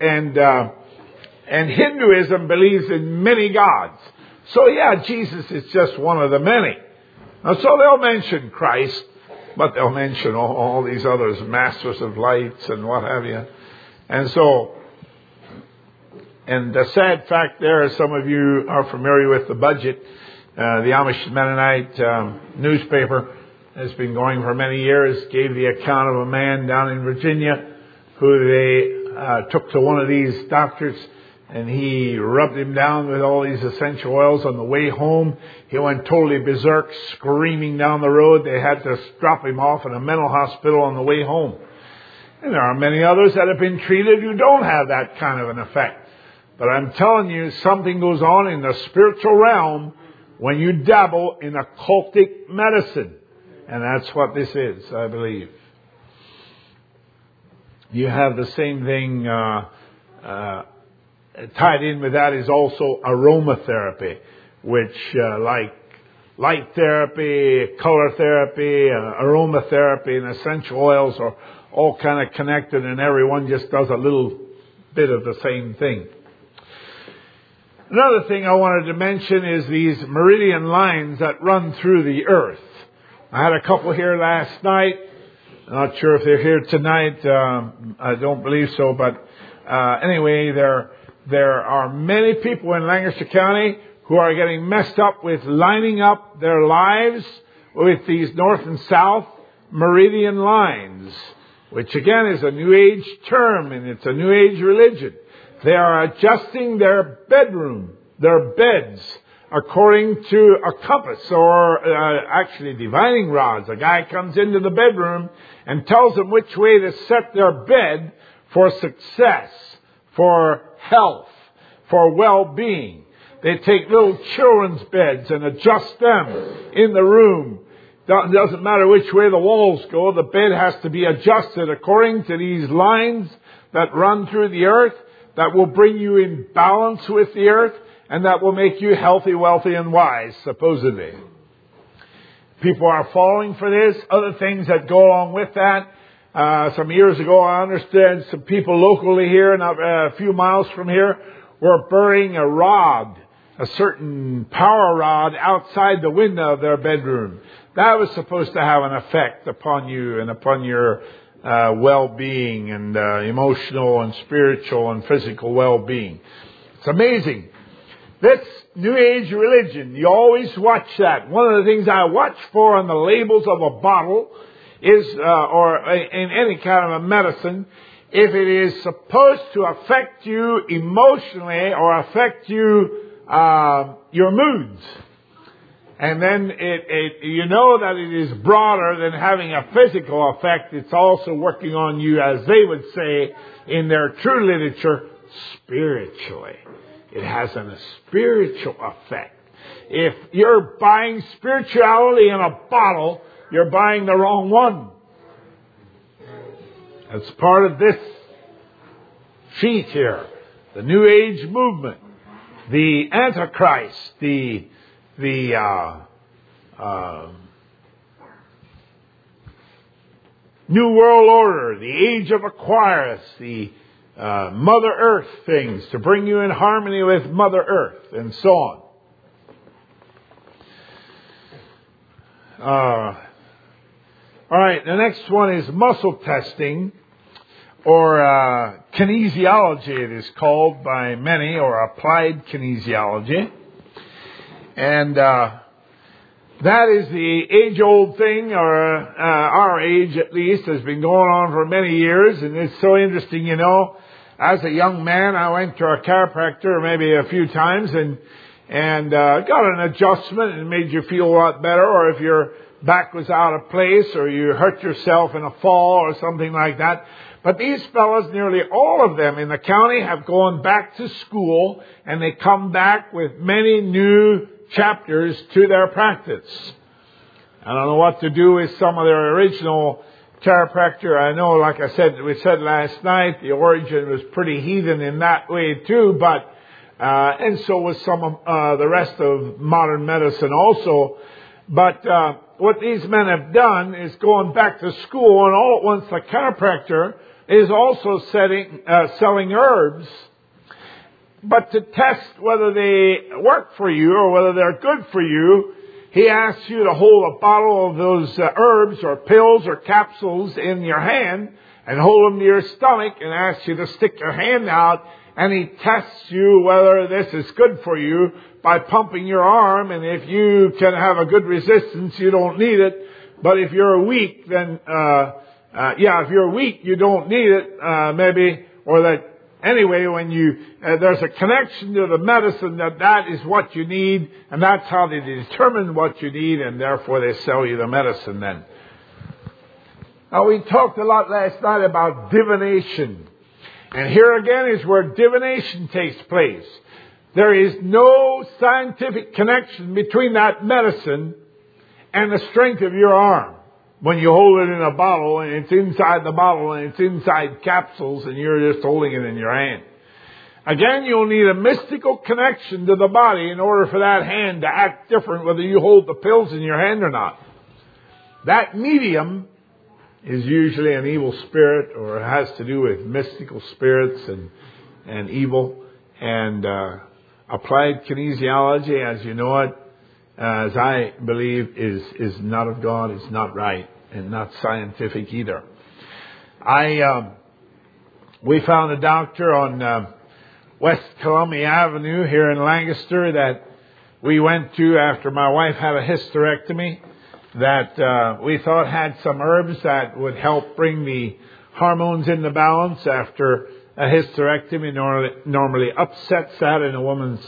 Hinduism believes in many gods. So yeah, Jesus is just one of the many. Now, so they'll mention Christ, but they'll mention all these others, masters of lights and what have you. And so, and the sad fact there, some of you are familiar with the Budget, the Amish Mennonite newspaper has been going for many years, gave the account of a man down in Virginia who they took to one of these doctors, and he rubbed him down with all these essential oils. On the way home, he went totally berserk, screaming down the road. They had to drop him off in a mental hospital on the way home. And there are many others that have been treated who don't have that kind of an effect. But I'm telling you, something goes on in the spiritual realm when you dabble in occultic medicine. And that's what this is, I believe. You have the same thing tied in with that is also aromatherapy, which like light therapy, color therapy, aromatherapy, and essential oils are all kind of connected, and everyone just does a little bit of the same thing. Another thing I wanted to mention is these meridian lines that run through the earth. I had a couple here last night. I'm not sure if they're here tonight. I don't believe so, but anyway, there are many people in Lancaster County who are getting messed up with lining up their lives with these north and south meridian lines, which again is a New Age term, and it's a New Age religion. They are adjusting their beds, according to a compass or actually divining rods. A guy comes into the bedroom and tells them which way to set their bed for success, for health, for well-being. They take little children's beds and adjust them in the room. It doesn't matter which way the walls go. The bed has to be adjusted according to these lines that run through the earth that will bring you in balance with the earth and that will make you healthy, wealthy, and wise, supposedly. People are falling for this. Other things that go along with that. Some years ago, I understand some people locally here, not a few miles from here, were burying a rod, a certain power rod, outside the window of their bedroom. That was supposed to have an effect upon you and upon your well-being and emotional and spiritual and physical well-being. It's amazing. This New Age religion, you always watch that. One of the things I watch for on the labels of a bottle is, or in any kind of a medicine, if it is supposed to affect you emotionally or affect you, your moods. And then you know that it is broader than having a physical effect. It's also working on you, as they would say in their true literature, spiritually. It has a spiritual effect. If you're buying spirituality in a bottle, you're buying the wrong one. That's part of this sheet here. The New Age movement. The Antichrist. The New World Order. The Age of Aquarius. The Mother Earth things, to bring you in harmony with Mother Earth, and so on. All right, the next one is muscle testing, or kinesiology it is called by many, or applied kinesiology. And that is the age-old thing, or our age at least, has been going on for many years. And it's so interesting, you know. As a young man, I went to a chiropractor maybe a few times and got an adjustment and made you feel a lot better. Or if your back was out of place or you hurt yourself in a fall or something like that. But these fellows, nearly all of them in the county, have gone back to school, and they come back with many new chapters to their practice. I don't know what to do with some of their original chiropractor. I know, like I said, we said last night, the origin was pretty heathen in that way too, but and so was some of the rest of modern medicine also. But what these men have done is going back to school, and all at once the chiropractor is also selling herbs. But to test whether they work for you or whether they're good for you, he asks you to hold a bottle of those herbs or pills or capsules in your hand and hold them to your stomach, and asks you to stick your hand out, and he tests you whether this is good for you by pumping your arm. And if you can have a good resistance, you don't need it. But if you're weak, then if you're weak, you don't need it, maybe, or that. Anyway, when there's a connection to the medicine that is what you need, and that's how they determine what you need, and therefore they sell you the medicine then. Now, we talked a lot last night about divination. And here again is where divination takes place. There is no scientific connection between that medicine and the strength of your arm. When you hold it in a bottle, and it's inside the bottle, and it's inside capsules, and you're just holding it in your hand. Again, you'll need a mystical connection to the body in order for that hand to act different, whether you hold the pills in your hand or not. That medium is usually an evil spirit, or it has to do with mystical spirits and evil. And applied kinesiology, as you know it, as I believe, is not of God, is not right, and not scientific either. We found a doctor on West Columbia Avenue here in Lancaster that we went to after my wife had a hysterectomy, that we thought had some herbs that would help bring the hormones into balance after a hysterectomy. Normally upsets that in a woman's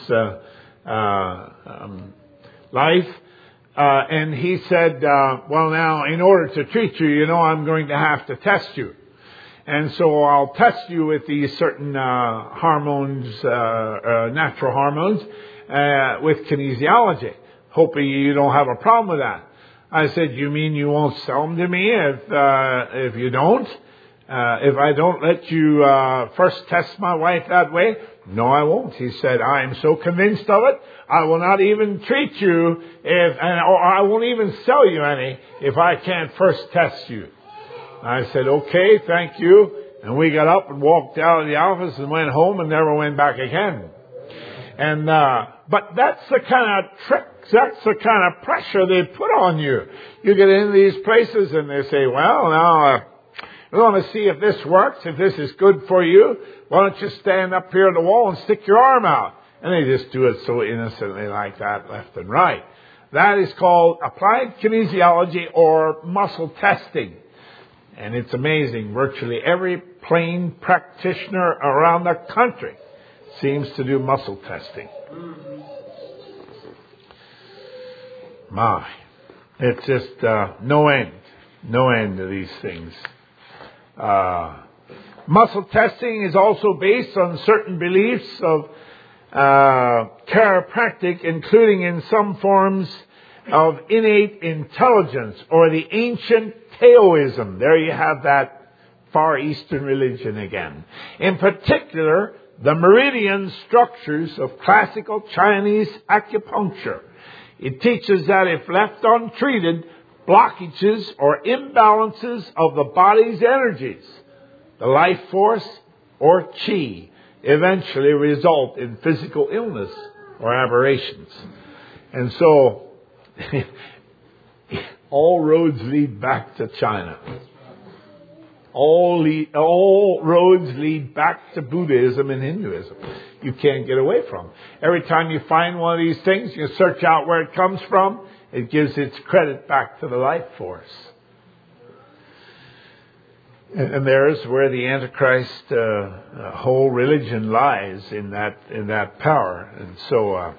life. And he said, well, now, in order to treat you, I'm going to have to test you. And so I'll test you with these certain hormones, natural hormones, with kinesiology, hoping you don't have a problem with that. I said, you mean you won't sell them to me if you don't? If I don't let you first test my wife that way? No, I won't. He said, I am so convinced of it, I will not even treat you or I won't even sell you any if I can't first test you. I said, okay, thank you. And we got up and walked out of the office and went home and never went back again. And but that's the kind of tricks, that's the kind of pressure they put on you. You get into these places and they say, well, now we want to see if this works, if this is good for you. Why don't you stand up here on the wall and stick your arm out? And they just do it so innocently like that, left and right. That is called applied kinesiology or muscle testing. And it's amazing. Virtually every plain practitioner around the country seems to do muscle testing. My, it's just no end to these things. Muscle testing is also based on certain beliefs of chiropractic, including in some forms of innate intelligence or the ancient Taoism. There you have that Far Eastern religion again. In particular, the meridian structures of classical Chinese acupuncture. It teaches that if left untreated, blockages or imbalances of the body's energies, the life force, or chi eventually result in physical illness or aberrations. And so, all roads lead back to China. All roads lead back to Buddhism and Hinduism. You can't get away from. Every time you find one of these things, you search out where it comes from, it gives its credit back to the life force. And there's where the Antichrist whole religion lies, in that power. And so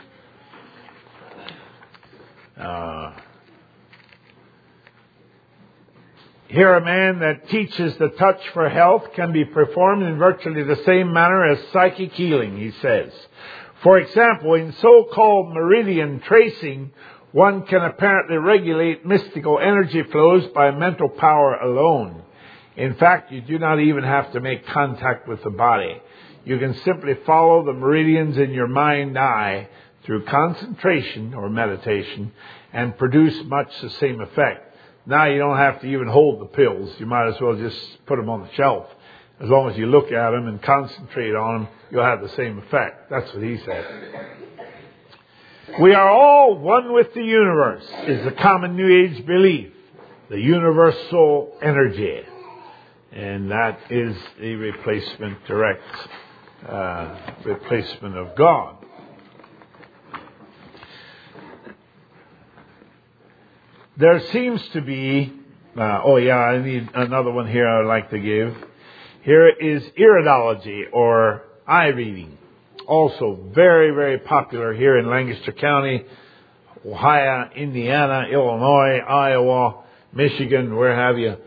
here a man that teaches the touch for health can be performed in virtually the same manner as psychic healing, he says. For example, in so-called meridian tracing, one can apparently regulate mystical energy flows by mental power alone. In fact, you do not even have to make contact with the body. You can simply follow the meridians in your mind-eye through concentration or meditation and produce much the same effect. Now you don't have to even hold the pills. You might as well just put them on the shelf. As long as you look at them and concentrate on them, you'll have the same effect. That's what he said. We are all one with the universe, is the common New Age belief. The universal energy. And that is the direct replacement of God. There seems to be, I need another one here I would like to give. Here is iridology, or eye reading. Also very, very popular here in Lancaster County, Ohio, Indiana, Illinois, Iowa, Michigan, where have you.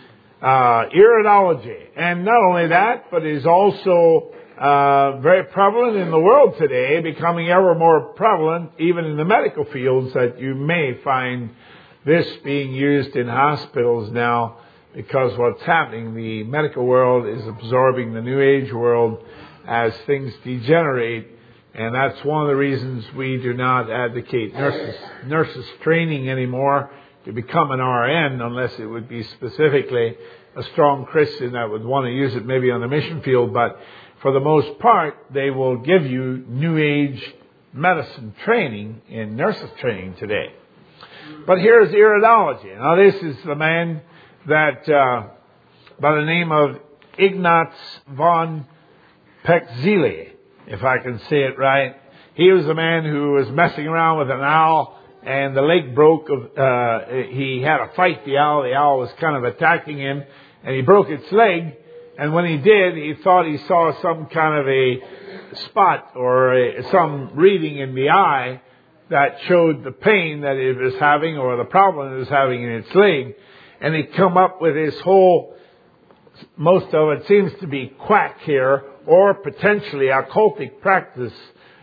Iridology. And not only that, but is also very prevalent in the world today, becoming ever more prevalent even in the medical fields, that you may find this being used in hospitals now, because what's happening, the medical world is absorbing the New Age world as things degenerate, and that's one of the reasons we do not advocate nurses training anymore to become an RN, unless it would be specifically a strong Christian that would want to use it maybe on the mission field. But for the most part, they will give you New Age medicine training in nurses training today. But here's iridology. Now this is the man that, by the name of Ignaz von Petzeli, if I can say it right. He was a man who was messing around with an owl, and the leg broke. He had a fight the owl. The owl was kind of attacking him, and he broke its leg. And when he did, he thought he saw some kind of a spot or some reading in the eye that showed the pain that it was having, or the problem it was having in its leg. And he'd come up with his whole, most of it seems to be quack here, or potentially occultic practice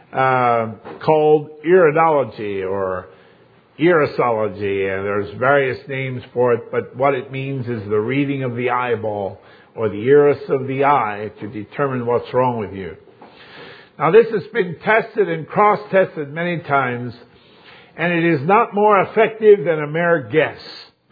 called iridology or irisology, and there's various names for it, but what it means is the reading of the eyeball or the iris of the eye to determine what's wrong with you. Now this has been tested and cross-tested many times, and it is not more effective than a mere guess.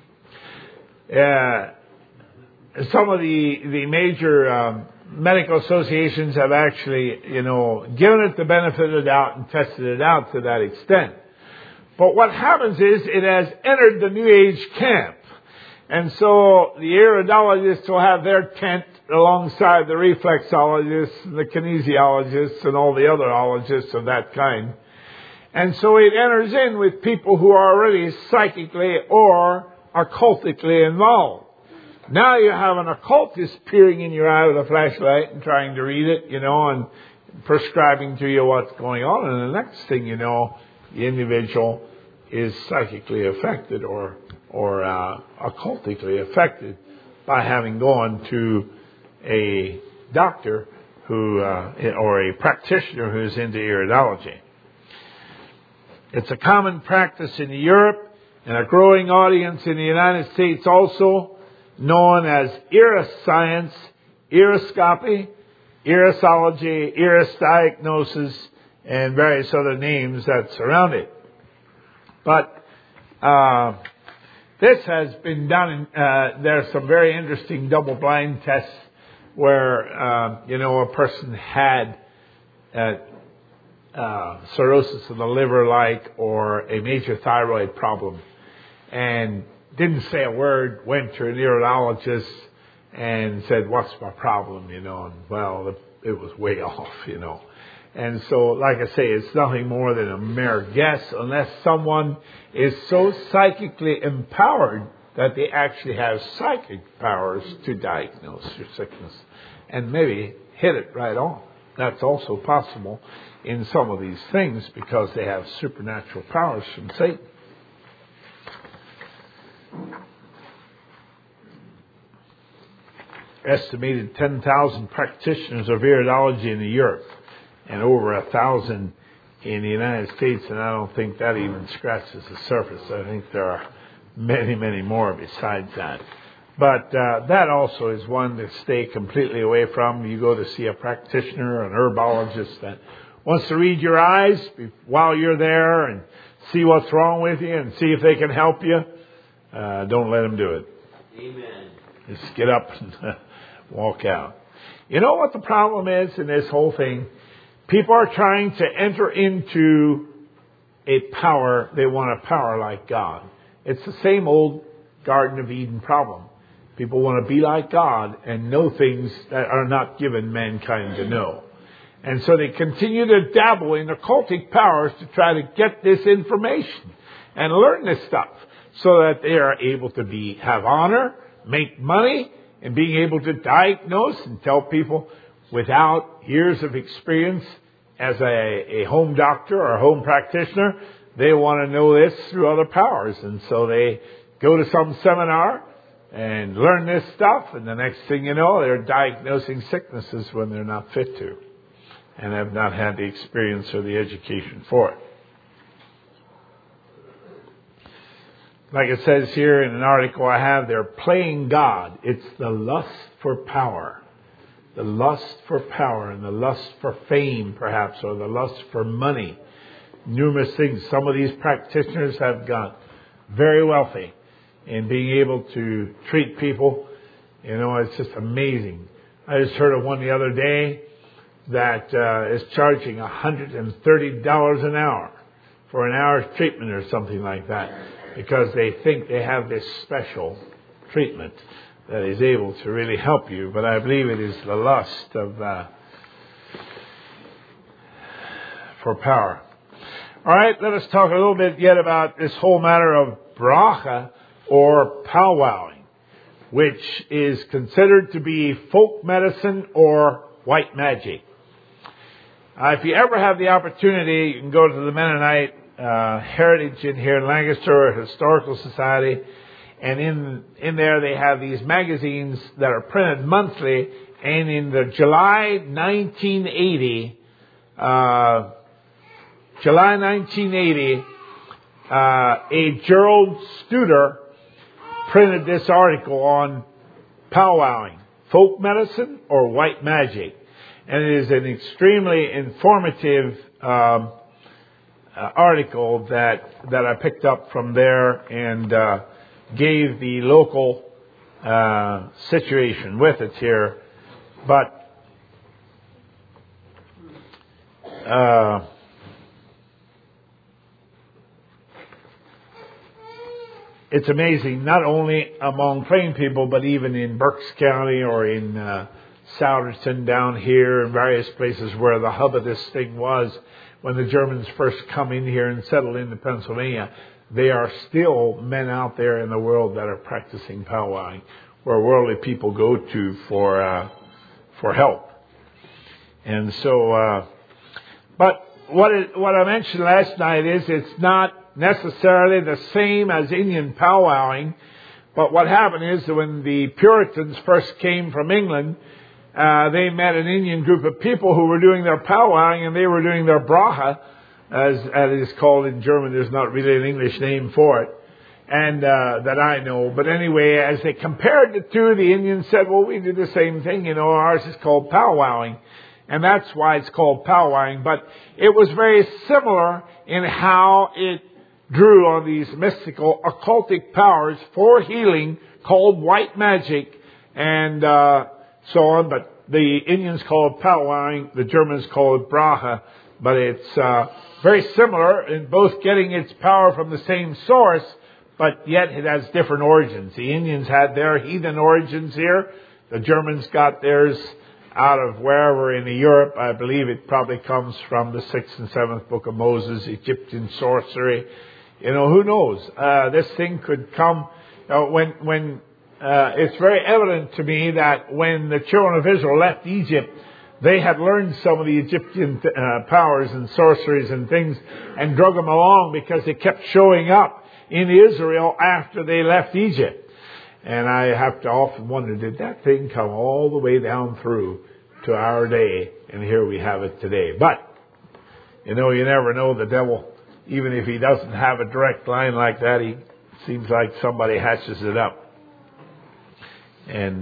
Some of the major medical associations have actually, given it the benefit of the doubt and tested it out to that extent. But what happens is it has entered the New Age camp. And so the iridologists will have their tent alongside the reflexologists and the kinesiologists and all the other ologists of that kind. And so it enters in with people who are already psychically or occultically involved. Now you have an occultist peering in your eye with a flashlight and trying to read it, and prescribing to you what's going on. And the next thing you know, the individual is psychically affected or occultically affected by having gone to a doctor who or a practitioner who's into iridology. It's a common practice in Europe and a growing audience in the United States also, known as iris science, iriscopy, irisology, iris diagnosis, and various other names that surround it. But this has been done. There's some very interesting double-blind tests where, a person had cirrhosis of the liver or a major thyroid problem and didn't say a word, went to a neurologist and said, what's my problem, and well, it was way off, And so, like I say, it's nothing more than a mere guess unless someone is so psychically empowered that they actually have psychic powers to diagnose your sickness and maybe hit it right on. That's also possible in some of these things because they have supernatural powers from Satan. Estimated 10,000 practitioners of iridology in Europe and over 1,000 in the United States, and I don't think that even scratches the surface. I think there are many, many more besides that. But that also is one to stay completely away from. You go to see a practitioner, an herbologist that wants to read your eyes while you're there and see what's wrong with you and see if they can help you. Don't let them do it. Amen. Just get up and walk out. You know what the problem is in this whole thing? People are trying to enter into a power. They want a power like God. It's the same old Garden of Eden problem. People want to be like God and know things that are not given mankind to know. And so they continue to dabble in occultic powers to try to get this information and learn this stuff so that they are able to have honor, make money, and being able to diagnose and tell people without years of experience as a home doctor or a home practitioner. They want to know this through other powers. And so they go to some seminar and learn this stuff. And the next thing you know, they're diagnosing sicknesses when they're not fit to and have not had the experience or the education for it. Like it says here in an article I have, they're playing God. It's the lust for power. The lust for power and the lust for fame, perhaps, or the lust for money. Numerous things. Some of these practitioners have got very wealthy in being able to treat people. It's just amazing. I just heard of one the other day that is charging $130 an hour for an hour's treatment or something like that, because they think they have this special treatment that is able to really help you. But I believe it is the lust for power. All right, let us talk a little bit yet about this whole matter of bracha or powwowing, which is considered to be folk medicine or white magic. If you ever have the opportunity, you can go to the Mennonite Heritage in here in Lancaster Historical Society, and in there they have these magazines that are printed monthly. And in the July 1980, a Gerald Studer printed this article on powwowing, folk medicine or white magic. And it is an extremely informative article that I picked up from there and gave the local situation with it here. But it's amazing, not only among plain people, but even in Berks County or in Souderton down here and various places where the hub of this thing was when the Germans first come in here and settled into Pennsylvania. There are still men out there in the world that are practicing powwowing, where worldly people go to for help. And so, but what I mentioned last night is it's not necessarily the same as Indian powwowing. But what happened is that when the Puritans first came from England, they met an Indian group of people who were doing their powwowing, and they were doing their bracha, as it is called in German. There's not really an English name for it, and that I know. But anyway, as they compared the two, the Indians said, well, we do the same thing. Ours is called powwowing. And that's why it's called powwowing. But it was very similar in how it drew on these mystical occultic powers for healing called white magic. And so on, but the Indians call it powwowing, the Germans call it braha, but it's very similar in both getting its power from the same source, but yet it has different origins. The Indians had their heathen origins here. The Germans got theirs out of wherever in Europe. I believe it probably comes from the 6th and 7th book of Moses, Egyptian sorcery. Who knows? This thing could come when it's very evident to me that when the children of Israel left Egypt, they had learned some of the Egyptian powers and sorceries and things and drug them along because they kept showing up in Israel after they left Egypt. And I have to often wonder, did that thing come all the way down through to our day? And here we have it today. But, you never know. The devil, even if he doesn't have a direct line like that, he seems like somebody hatches it up. And,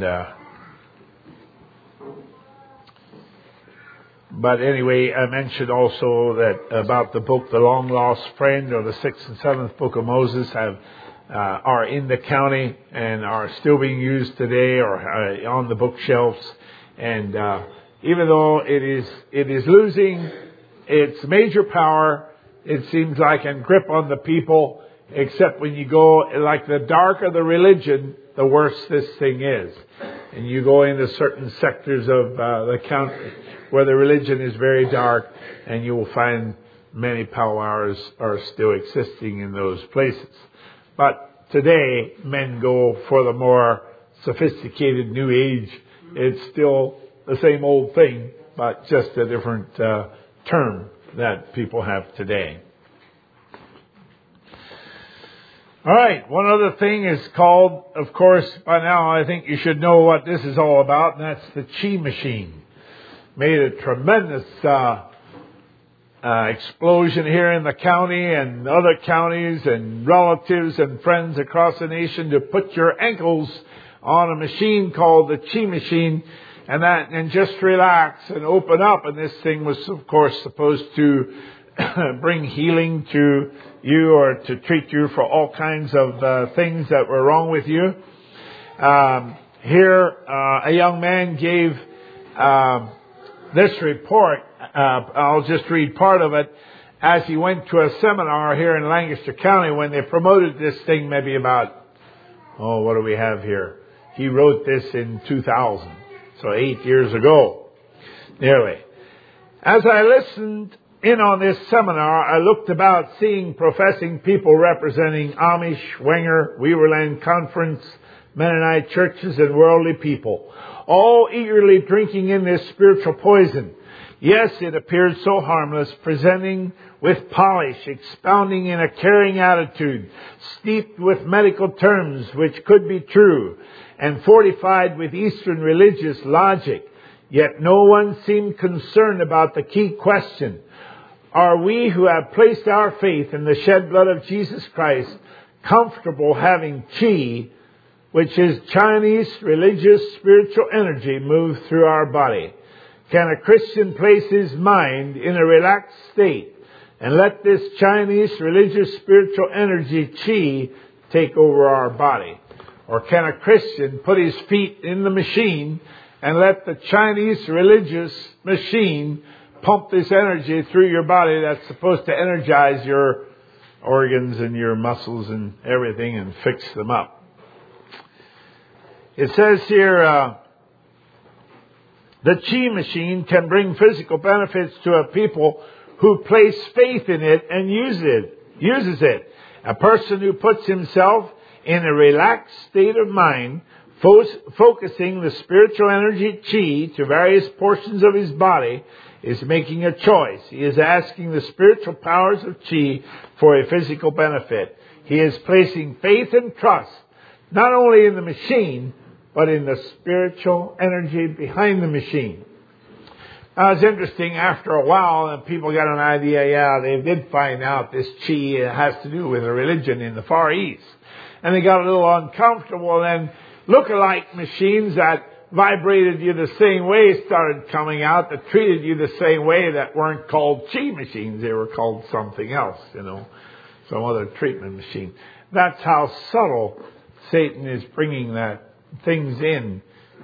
but anyway, I mentioned also that about the book, The Long Lost Friend, or the 6th and 7th book of Moses, are in the county and are still being used today or on the bookshelves. And even though it is losing its major power, it seems like, and grip on the people, except when you go, like the darker the religion, the worse this thing is. And you go into certain sectors of the county where the religion is very dark, and you will find many powwows are still existing in those places. But today, men go for the more sophisticated New Age. It's still the same old thing, but just a different term that people have today. All right, one other thing is called, of course, by now I think you should know what this is all about, and that's the Chi machine. Made a tremendous explosion here in the county and other counties, and relatives and friends across the nation to put your ankles on a machine called the Chi machine and just relax and open up. And this thing was, of course, supposed to bring healing to you or to treat you for all kinds of things that were wrong with you. Here, a young man gave this report. I'll just read part of it. As he went to a seminar here in Lancaster County when they promoted this thing maybe about, what do we have here? He wrote this in 2000, so 8 years ago, nearly. As I listened in on this seminar, I looked about seeing professing people representing Amish, Wenger, Weaverland Conference, Mennonite churches, and worldly people, all eagerly drinking in this spiritual poison. Yes, it appeared so harmless, presenting with polish, expounding in a caring attitude, steeped with medical terms which could be true, and fortified with Eastern religious logic. Yet no one seemed concerned about the key question: are we who have placed our faith in the shed blood of Jesus Christ comfortable having Chi, which is Chinese religious spiritual energy, move through our body? Can a Christian place his mind in a relaxed state and let this Chinese religious spiritual energy Chi take over our body? Or can a Christian put his feet in the machine and let the Chinese religious machine pump this energy through your body that's supposed to energize your organs and your muscles and everything and fix them up? It says here, the Chi machine can bring physical benefits to a people who place faith in it and uses it. A person who puts himself in a relaxed state of mind, focusing the spiritual energy Chi to various portions of his body, is making a choice. He is asking the spiritual powers of Chi for a physical benefit. He is placing faith and trust not only in the machine, but in the spiritual energy behind the machine. Now, it's interesting, after a while, and people got an idea, they did find out this Chi has to do with a religion in the Far East. And they got a little uncomfortable, and then look-alike machines that vibrated you the same way started coming out, that treated you the same way, that weren't called Chi machines. They were called something else, some other treatment machine. That's how subtle Satan is bringing that things in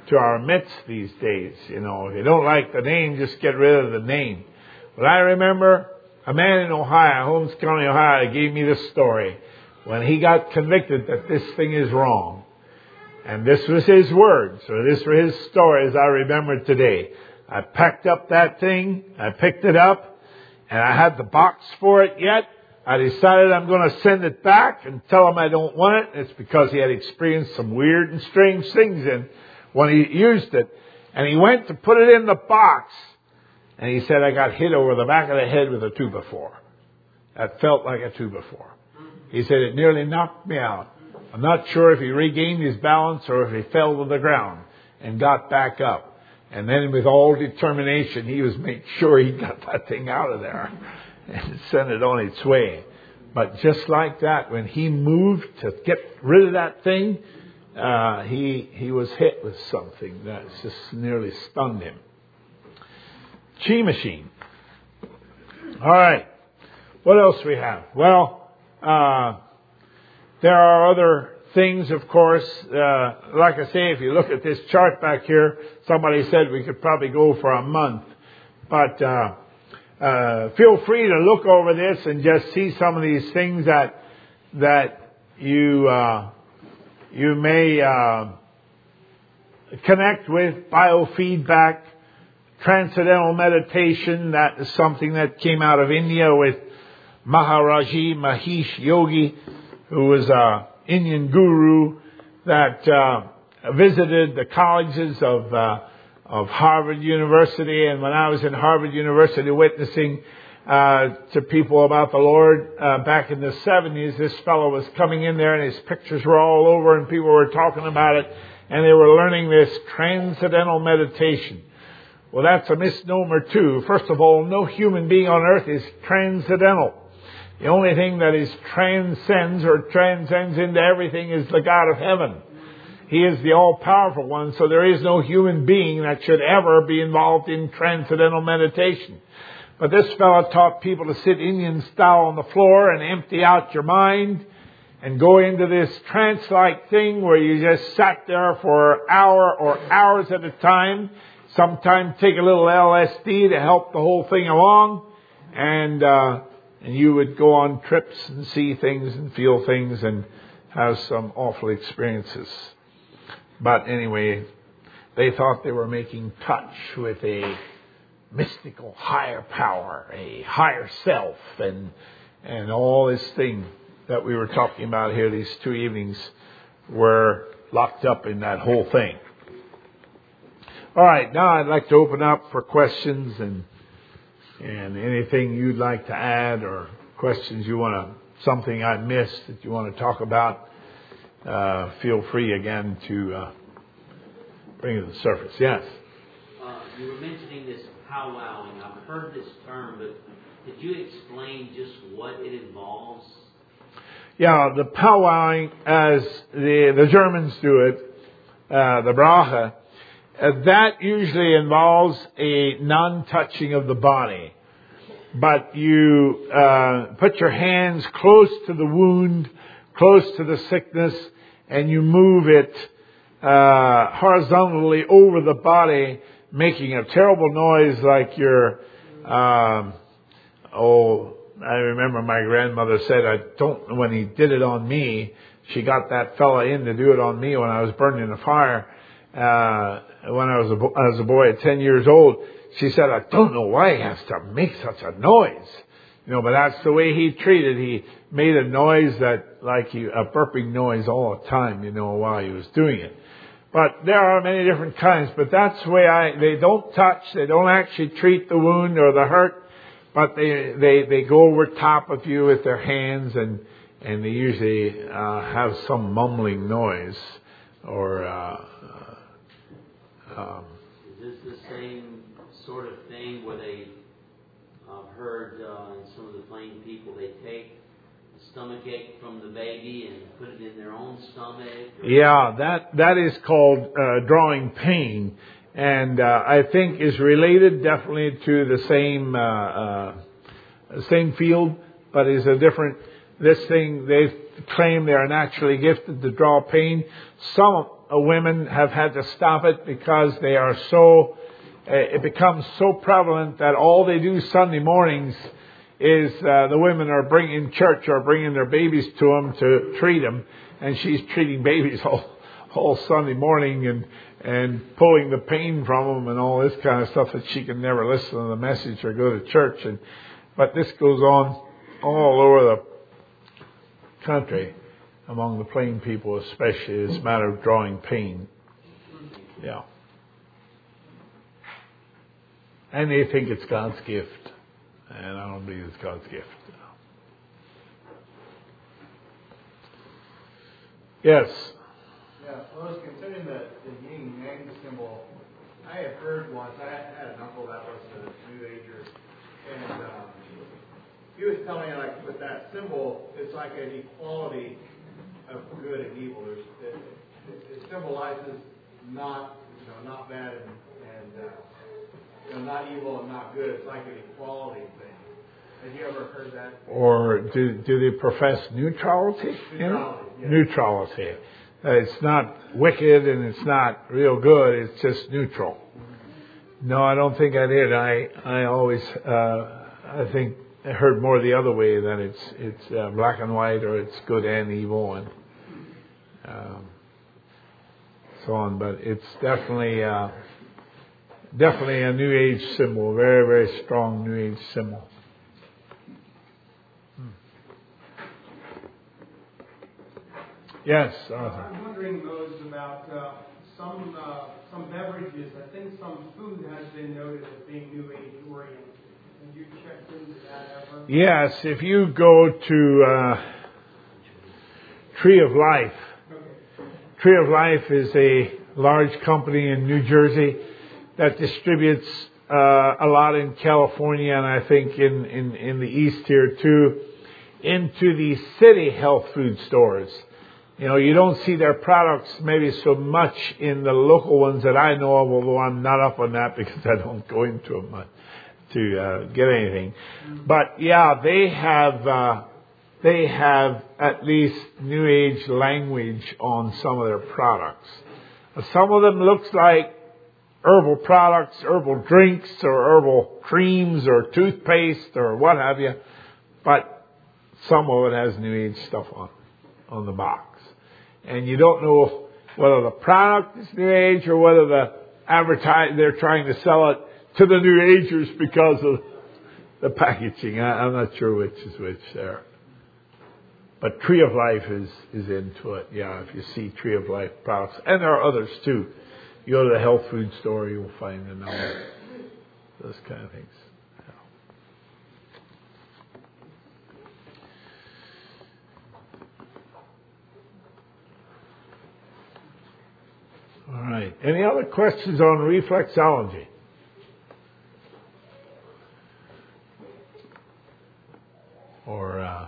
to our midst these days. You know, if you don't like the name, just get rid of the name. But I remember a man in Ohio, Holmes County, Ohio, gave me this story when he got convicted that this thing is wrong. And this was his words, or this was his story as I remember it today. I packed up that thing, I picked it up, and I had the box for it yet. I decided I'm going to send it back and tell him I don't want it. It's because he had experienced some weird and strange things when he used it. And he went to put it in the box, and he said, I got hit over the back of the head with a 2x4. That felt like a 2x4. He said, it nearly knocked me out. I'm not sure if he regained his balance or if he fell to the ground and got back up. And then with all determination, he was making sure he got that thing out of there and sent it on its way. But just like that, when he moved to get rid of that thing, he was hit with something that just nearly stunned him. Chi machine. All right. What else we have? Well, there are other things, of course. Like I say, if you look at this chart back here, somebody said we could probably go for a month. But feel free to look over this and just see some of these things that you may connect with. Biofeedback, transcendental meditation. That is something that came out of India with Maharaji Mahesh Yogi, who was a Indian guru that visited the colleges of Harvard University. And when I was in Harvard University witnessing to people about the Lord back in the 70s, this fellow was coming in there and his pictures were all over and people were talking about it and they were learning this transcendental meditation. Well, that's a misnomer too. First of all, no human being on earth is transcendental. The only thing that is transcends into everything is the God of heaven. He is the all-powerful one, so there is no human being that should ever be involved in transcendental meditation. But this fellow taught people to sit Indian style on the floor and empty out your mind and go into this trance-like thing where you just sat there for an hour or hours at a time. Sometimes take a little LSD to help the whole thing along, and you would go on trips and see things and feel things and have some awful experiences. But anyway, they thought they were making touch with a mystical higher power, a higher self, and all this thing that we were talking about here these 2 evenings were locked up in that whole thing. All right, now I'd like to open up for questions and anything you'd like to add or questions you want to, something I missed that you want to talk about, feel free again to bring it to the surface. Yes? You were mentioning this powwowing. I've heard this term, but could you explain just what it involves? Yeah, the powwowing, as the Germans do it, the Bracha, that usually involves a non-touching of the body. But you put your hands close to the wound, close to the sickness, and you move it horizontally over the body, making a terrible noise like you're... I remember my grandmother said, when he did it on me, she got that fella in to do it on me when I was burned in the fire. When I was a boy at 10 years old, she said, I don't know why he has to make such a noise. But that's the way he treated. He made a noise a burping noise all the time, while he was doing it. But there are many different kinds, but that's the way they don't touch, they don't actually treat the wound or the hurt, but they go over top of you with their hands and they usually have some mumbling noise or is this the same sort of thing where I've heard in some of the plain people, they take the stomach ache from the baby and put it in their own stomach? Yeah, that is called drawing pain, and I think is related definitely to the same field, but is a different. This thing they claim they are naturally gifted to draw pain. Some women have had to stop it because they are so, it becomes so prevalent that all they do Sunday mornings is the women are bringing church or bringing their babies to them to treat them. And she's treating babies all Sunday morning and pulling the pain from them and all this kind of stuff that she can never listen to the message or go to church. But this goes on all over the country, among the plain people especially. It's a matter of drawing pain. Yeah. And they think it's God's gift. And I don't believe it's God's gift. Yes. Yeah, well, I was considering the yin yang symbol. I had heard once, I had an uncle that was a New Ager, and he was telling me, like, with that symbol, it's like an equality of good and evil. It symbolizes not bad and not evil and not good. It's like an equality thing. Have you ever heard that? Or do they profess neutrality? Neutrality. Yeah. Neutrality. It's not wicked and it's not real good. It's just neutral. No, I don't think I did. I always I think I heard more the other way, that it's black and white, or it's good and evil, and so on. But it's definitely a New Age symbol, very, very strong New Age symbol. Yes. I'm wondering, Moses, about some beverages. I think some food has been noted as being New Age oriented. Have you checked into that ever? Yes. If you go to Tree of Life, Tree of Life is a large company in New Jersey that distributes a lot in California, and I think in the East here too, into the city health food stores. You know, you don't see their products maybe so much in the local ones that I know of, although I'm not up on that because I don't go into them much to get anything. But yeah, they have at least New Age language on some of their products. Some of them looks like herbal products, herbal drinks, or herbal creams, or toothpaste, or what have you. But some of it has New Age stuff on the box. And you don't know whether the product is New Age or whether they're trying to sell it to the New Agers because of the packaging. I'm not sure which is which there. But Tree of Life is into it. Yeah, if you see Tree of Life products. And there are others too. You go to the health food store, you'll find them all. Those kind of things. All right. Any other questions on reflexology? Or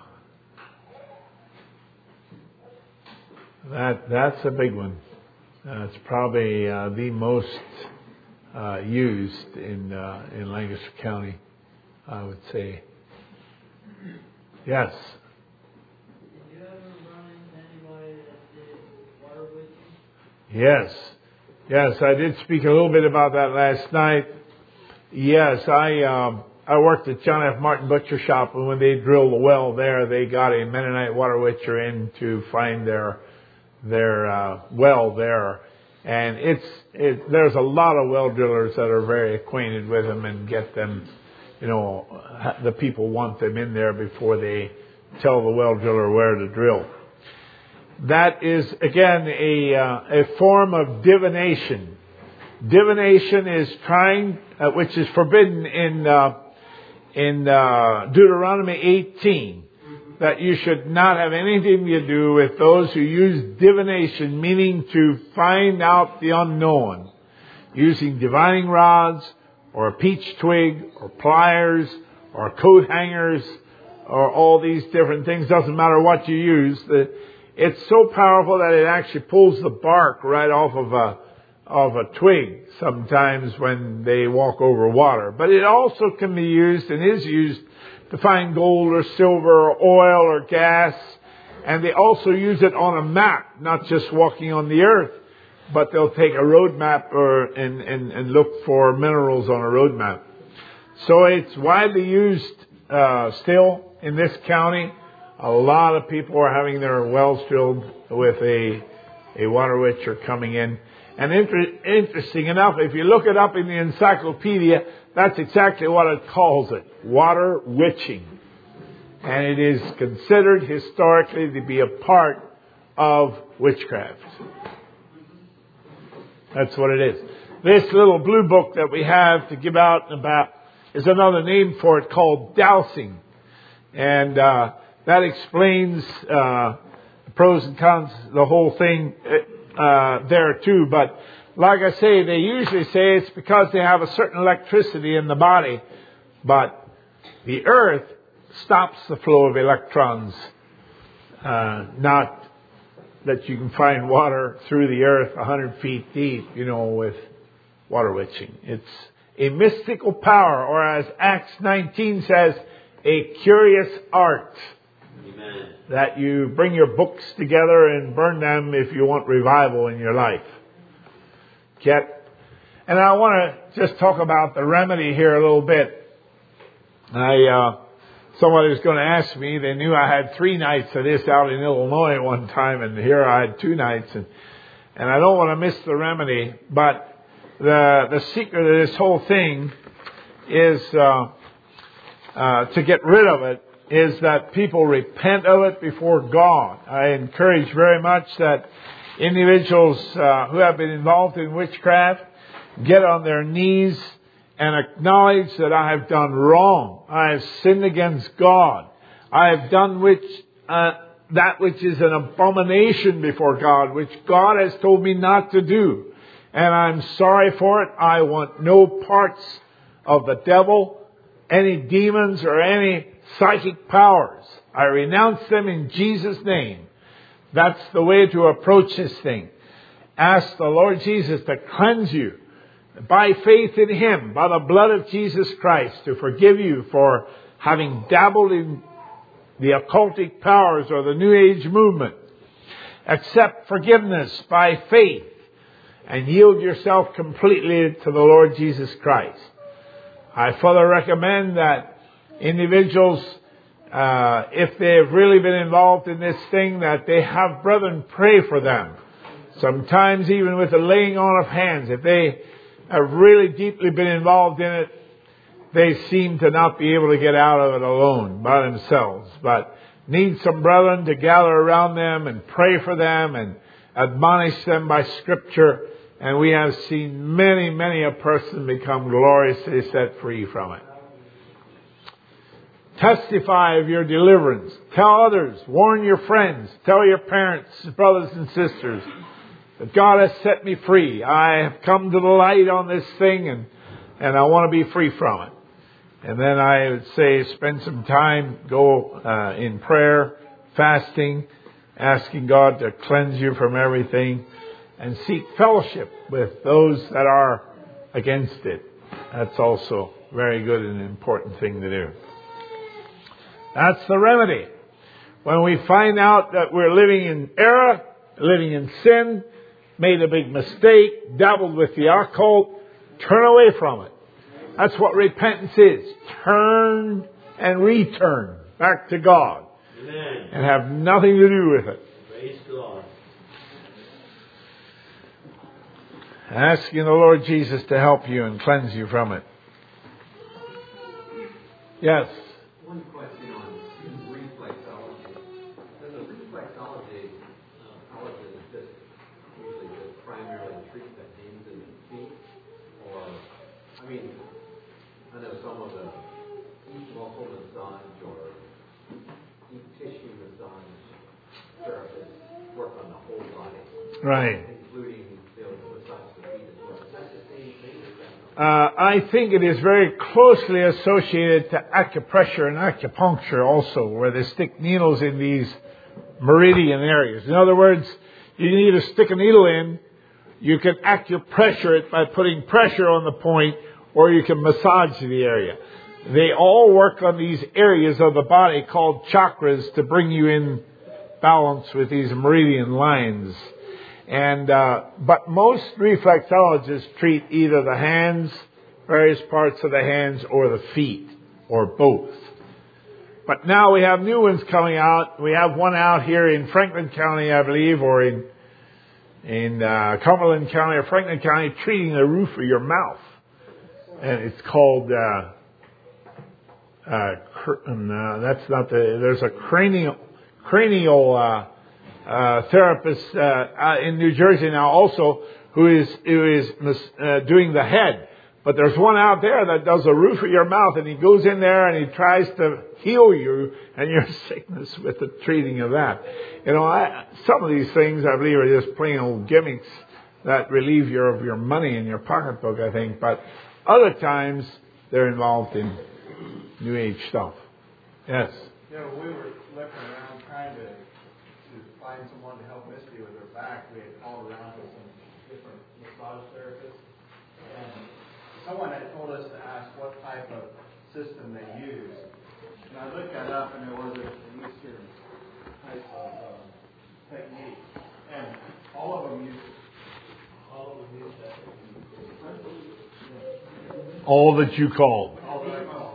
that's a big one. It's probably the most used in Lancaster County, I would say. Yes. Did you ever run into anybody that did water witching? Yes, I did speak a little bit about that last night. Yes, I worked at John F. Martin Butcher Shop, and when they drilled the well there, they got a Mennonite water witcher in to find their well there. And there's a lot of well drillers that are very acquainted with them and get them, the people want them in there before they tell the well driller where to drill. That is, again, a form of divination. Divination is trying, which is forbidden in Deuteronomy 18, that you should not have anything to do with those who use divination, meaning to find out the unknown, using divining rods, or a peach twig, or pliers, or coat hangers, or all these different things. Doesn't matter what you use. It's so powerful that it actually pulls the bark right off of a twig sometimes when they walk over water. But it also can be used and is used to find gold or silver or oil or gas. And they also use it on a map, not just walking on the earth. but they'll take a road map and look for minerals on a road map. So it's widely used still in this county. A lot of people are having their wells filled with a water witcher coming in. And interesting enough, if you look it up in the encyclopedia, that's exactly what it calls it, water witching. And it is considered historically to be a part of witchcraft. That's what it is. This little blue book that we have to give out and about is another name for it called dowsing. And that explains the pros and cons, the whole thing there too. But like I say, they usually say it's because they have a certain electricity in the body. But the earth stops the flow of electrons. Not that you can find water through the earth 100 feet deep, with water witching. It's a mystical power, or as Acts 19 says, a curious art. Amen. That you bring your books together and burn them if you want revival in your life. And I want to just talk about the remedy here a little bit. Somebody was going to ask me, they knew I had 3 nights of this out in Illinois one time, and here I had 2 nights. And I don't want to miss the remedy, but the secret of this whole thing is to get rid of it, is that people repent of it before God. I encourage very much that individuals who have been involved in witchcraft get on their knees and acknowledge that I have done wrong. I have sinned against God. I have done that which is an abomination before God, which God has told me not to do. And I'm sorry for it. I want no parts of the devil, any demons or any psychic powers. I renounce them in Jesus' name. That's the way to approach this thing. Ask the Lord Jesus to cleanse you by faith in Him, by the blood of Jesus Christ, to forgive you for having dabbled in the occultic powers or the New Age movement. Accept forgiveness by faith and yield yourself completely to the Lord Jesus Christ. I further recommend that individuals, if they have really been involved in this thing, that they have brethren pray for them. Sometimes even with the laying on of hands, if they have really deeply been involved in it, they seem to not be able to get out of it alone by themselves, but need some brethren to gather around them and pray for them and admonish them by Scripture. And we have seen many, many a person become gloriously set free from it. Testify of your deliverance. Tell others. Warn your friends. Tell your parents, brothers and sisters, that God has set me free. I have come to the light on this thing and I want to be free from it. And then I would say spend some time, go in prayer, fasting, asking God to cleanse you from everything, and seek fellowship with those that are against it. That's also very good and important thing to do. That's the remedy. When we find out that we're living in error, living in sin, made a big mistake, dabbled with the occult, turn away from it. That's what repentance is. Turn and return back to God. Amen. And have nothing to do with it. Praise God. Asking the Lord Jesus to help you and cleanse you from it. Yes. One question on reflexology. Does a reflexology is just usually just primarily treat the hands and the feet? Or, I know some of the muscle massage or deep tissue massage therapists work on the whole body. Right. Including massage the feet as well. Is that the same thing? I think it is very closely associated to acupressure and acupuncture also, where they stick needles in these meridian areas. In other words, you can either stick a needle in, you can acupressure it by putting pressure on the point, or you can massage the area. They all work on these areas of the body called chakras to bring you in balance with these meridian lines. But most reflexologists treat either the hands, various parts of the hands, or the feet, or both. But now we have new ones coming out. We have one out here in Franklin County, I believe, or in Cumberland County or Franklin County, treating the roof of your mouth. And it's called, that's not there's a cranial therapist in New Jersey now also who is doing the head. But there's one out there that does the roof of your mouth, and he goes in there and he tries to heal you and your sickness with the treating of that. You know, some of these things I believe are just plain old gimmicks that relieve you of your money in your pocketbook, I think. But other times they're involved in New Age stuff. Yes. You know, we were looking around trying to find someone to help Misty with her back. We had called around to some different massage therapists, and someone had told us to ask what type of system they use. And I looked that up, and there was an Eastern type of technique, and all of them use that. All that you called. All that I called.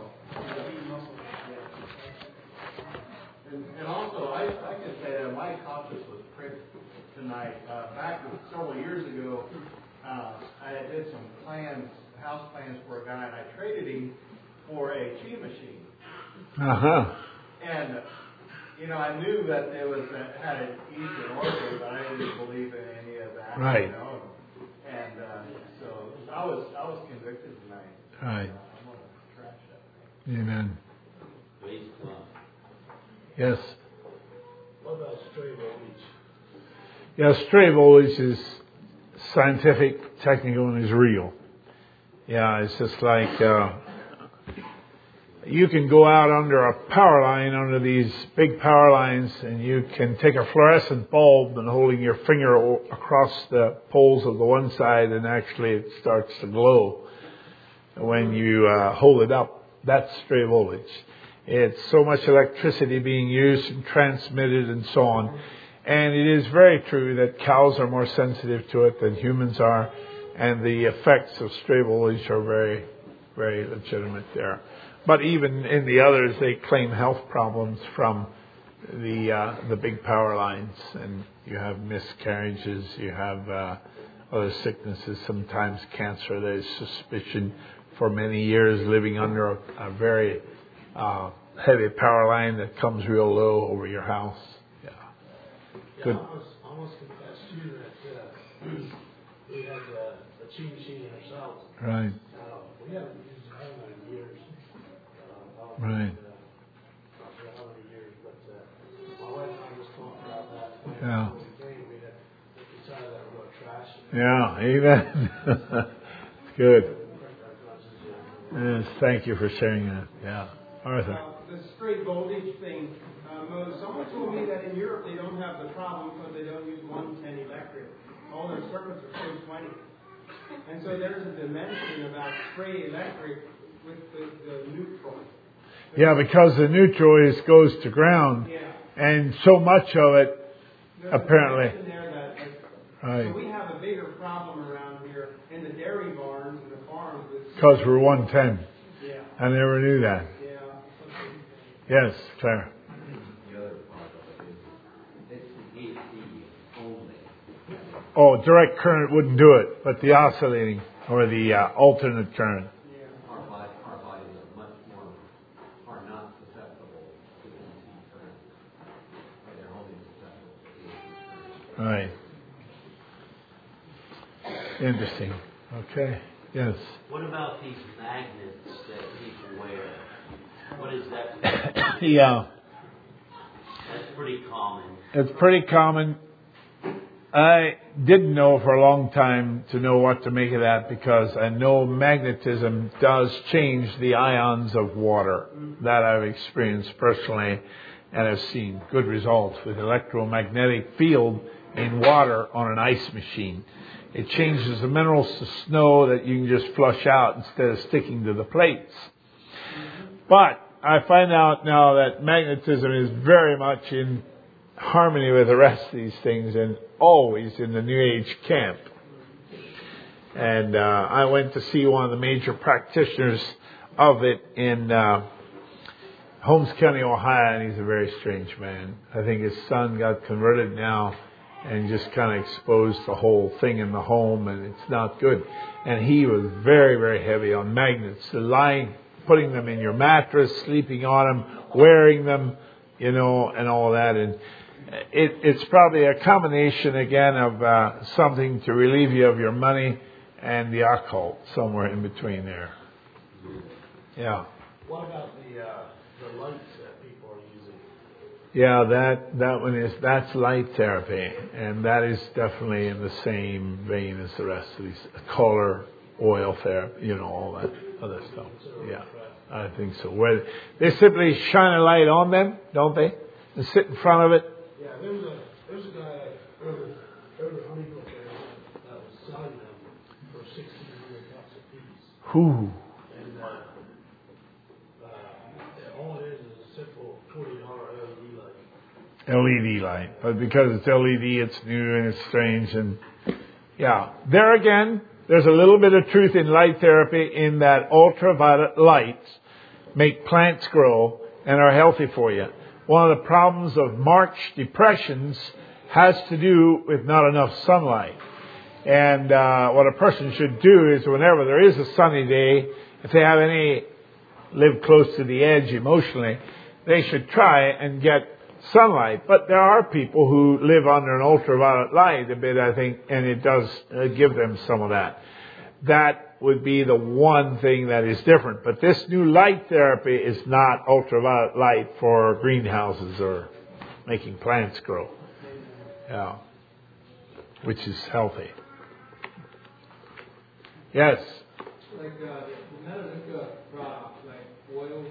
And also, I can say that my conscience was pricked tonight. Back several years ago, I did some house plans for a guy, and I traded him for a chi machine. Uh-huh. And, you know, I knew that it had an Eastern order, but I didn't believe in any of that. Right. You know? And so I was convicted tonight. Right. I'm going to trash that. Amen. Praise God. Yes. What about stray voltage? Yeah, stray voltage is scientific, technical, and is real. Yeah, it's just like you can go out under a power line, under these big power lines, and you can take a fluorescent bulb and holding your finger across the poles of the one side, and actually it starts to glow when you hold it up. That's stray voltage. It's so much electricity being used and transmitted and so on. And it is very true that cows are more sensitive to it than humans are, and the effects of stray voltage are very, very legitimate there. But even in the others, they claim health problems from the big power lines, and you have miscarriages, you have other sicknesses, sometimes cancer. There's suspicion for many years living under a very heavy power line that comes real low over your house. Yeah. Yeah, I almost confess to you that we had a chi machine ourselves. Right. We haven't used it in years. Right. Not for how many years, but my wife and I just talked about that. Yeah. When we came, we had decided that we're going to trash it. Yeah, amen. Good. Yes, thank you for sharing that. Yeah. Arthur. The straight voltage thing, someone told me that in Europe they don't have the problem because they don't use 110 electric. All their circuits are 420. And so there's a dimension about straight electric with the neutral. Yeah, because the neutral goes to ground, and so much of it, there's apparently. There that, right. So we have a bigger problem around here in the dairy barns and the farms. Because we're 110. Yeah. I never knew that. Yeah. Yes, Claire. The other part of it is it's the AC only. Oh, direct current wouldn't do it, but the oscillating or the alternate current. Our bodies are not susceptible to DC current. They're only susceptible to AC current. Right. Interesting. Okay. Yes. What about these magnets that people wear? What is that? Yeah. That's pretty common. It's pretty common. I didn't know for a long time to know what to make of that, because I know magnetism does change the ions of water. That I've experienced personally, and I've seen good results with electromagnetic field in water on an ice machine. It changes the minerals to snow that you can just flush out instead of sticking to the plates. But I find out now that magnetism is very much in harmony with the rest of these things, and always in the New Age camp. And I went to see one of the major practitioners of it in Holmes County, Ohio, and he's a very strange man. I think his son got converted now and just kind of exposed the whole thing in the home, and it's not good. And he was very, very heavy on magnets. The lying, putting them in your mattress, sleeping on them, wearing them, and all that. And it's probably a combination, again, of something to relieve you of your money and the occult, somewhere in between there. Yeah. What about the lights that people are using? Yeah, that one that's light therapy, and that is definitely in the same vein as the rest of these color, oil therapy, all that other stuff. Yeah, I think so. Where they simply shine a light on them, don't they, and sit in front of it. Yeah, there's a guy over Honeycomb that was selling them for $1,600 a piece. Who? And all it is a simple $20 LED light. LED light, but because it's LED, it's new and it's strange, and yeah, there again, there's a little bit of truth in light therapy in that ultraviolet lights make plants grow and are healthy for you. One of the problems of March depressions has to do with not enough sunlight. And what a person should do is whenever there is a sunny day, if they have live close to the edge emotionally, they should try and get sunlight. But there are people who live under an ultraviolet light a bit, I think, and it does give them some of that. That would be the one thing that is different. But this new light therapy is not ultraviolet light for greenhouses or making plants grow. Yeah. Which is healthy. Yes? Like the Metallica products, like oils,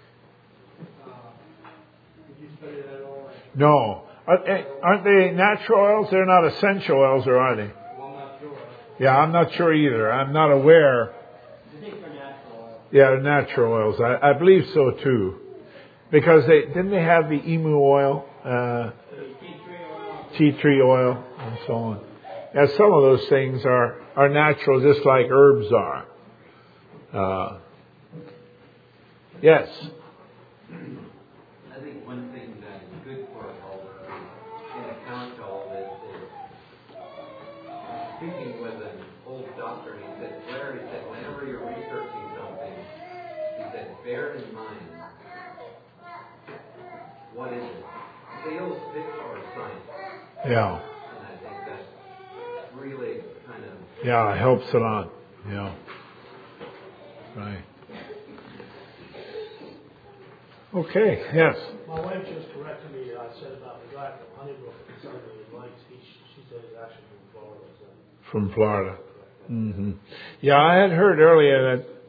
did you study that at all? No. Aren't they natural oils? They're not essential oils, or are they? Well, I'm not sure. Yeah, I'm not sure either. I'm not aware. I think they're natural oils. Yeah, they're natural oils. I believe so too. Because didn't they have the emu oil, tea tree oil, and so on. Yeah, some of those things are natural, just like herbs are. Yes. I think one thing that is good for all of this, in account to all this, is speaking with an old doctor, and he said, Blair, he said, whenever you're researching something, he said, bear in mind, what is it? Sales pitch or science? Yeah. And I think that's really kind of... Yeah, it helps a lot. Yeah. Right. Okay, yes. My wife just corrected me. I said about the guy from Honeybrook and selling the lights. She said he's actually from Florida. So. From Florida. Mm-hmm. Yeah, I had heard earlier that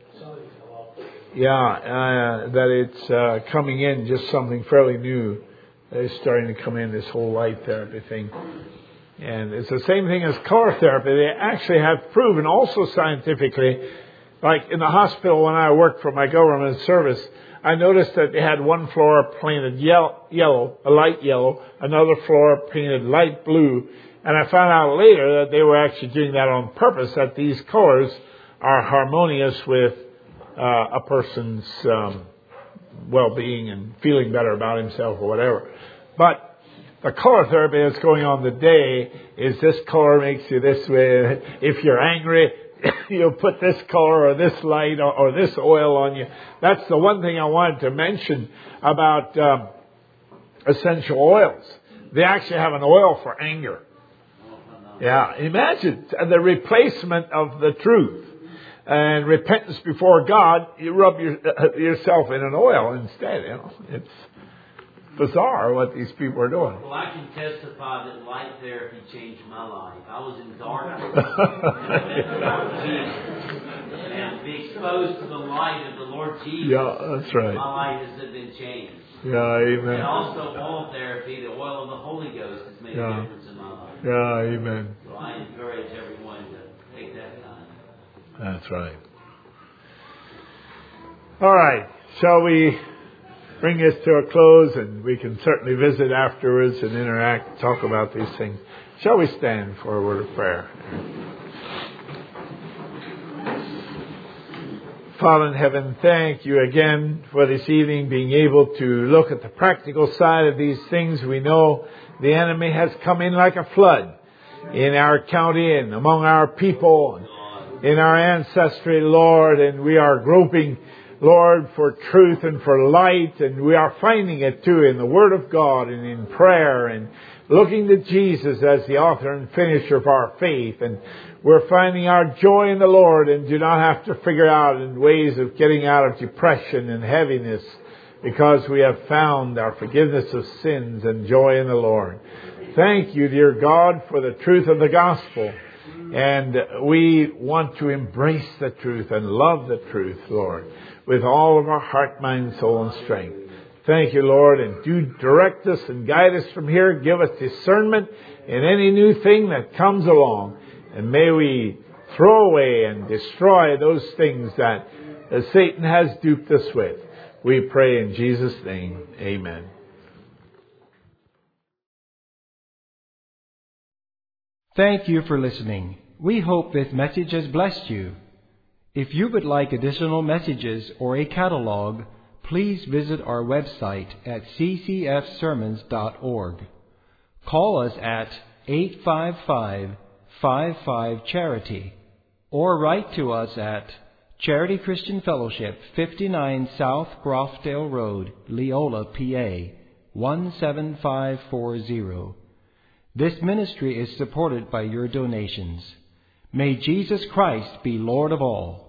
that it's coming in, just something fairly new. It's starting to come in, this whole light therapy thing. And it's the same thing as color therapy. They actually have proven also scientifically, like in the hospital when I worked for my government service, I noticed that they had one floor painted yellow, a light yellow, another floor painted light blue. And I found out later that they were actually doing that on purpose, that these colors are harmonious with a person's well-being and feeling better about himself or whatever. But the color therapy that's going on today is this color makes you this way. If you're angry, you'll put this color or this light or this oil on you. That's the one thing I wanted to mention about essential oils. They actually have an oil for anger. Yeah, imagine the replacement of the truth. And repentance before God, you rub yourself in an oil instead. It's bizarre what these people are doing. Well, I can testify that light therapy changed my life. I was in darkness. And to be exposed to the light of the Lord Jesus. Yeah, that's right. My life has been changed. Yeah, amen. And also oil therapy, the oil of the Holy Ghost has made a difference in my life. Yeah, amen. So I encourage everyone to take that time. That's right. All right. Shall we bring this to a close, and we can certainly visit afterwards and interact, talk about these things. Shall we stand for a word of prayer? Father in heaven, thank you again for this evening being able to look at the practical side of these things. We know the enemy has come in like a flood in our county and among our people, in our ancestry, Lord, and we are groping, Lord, for truth and for light, and we are finding it too in the Word of God and in prayer and looking to Jesus as the author and finisher of our faith. And we're finding our joy in the Lord and do not have to figure out in ways of getting out of depression and heaviness, because we have found our forgiveness of sins and joy in the Lord. Thank you, dear God, for the truth of the gospel. And we want to embrace the truth and love the truth, Lord, with all of our heart, mind, soul, and strength. Thank you, Lord, and do direct us and guide us from here. Give us discernment in any new thing that comes along. And may we throw away and destroy those things that Satan has duped us with. We pray in Jesus' name. Amen. Thank you for listening. We hope this message has blessed you. If you would like additional messages or a catalog, please visit our website at ccfsermons.org. Call us at 855-55-CHARITY or write to us at Charity Christian Fellowship, 59 South Grofdale Road, Leola, PA, 17540. This ministry is supported by your donations. May Jesus Christ be Lord of all.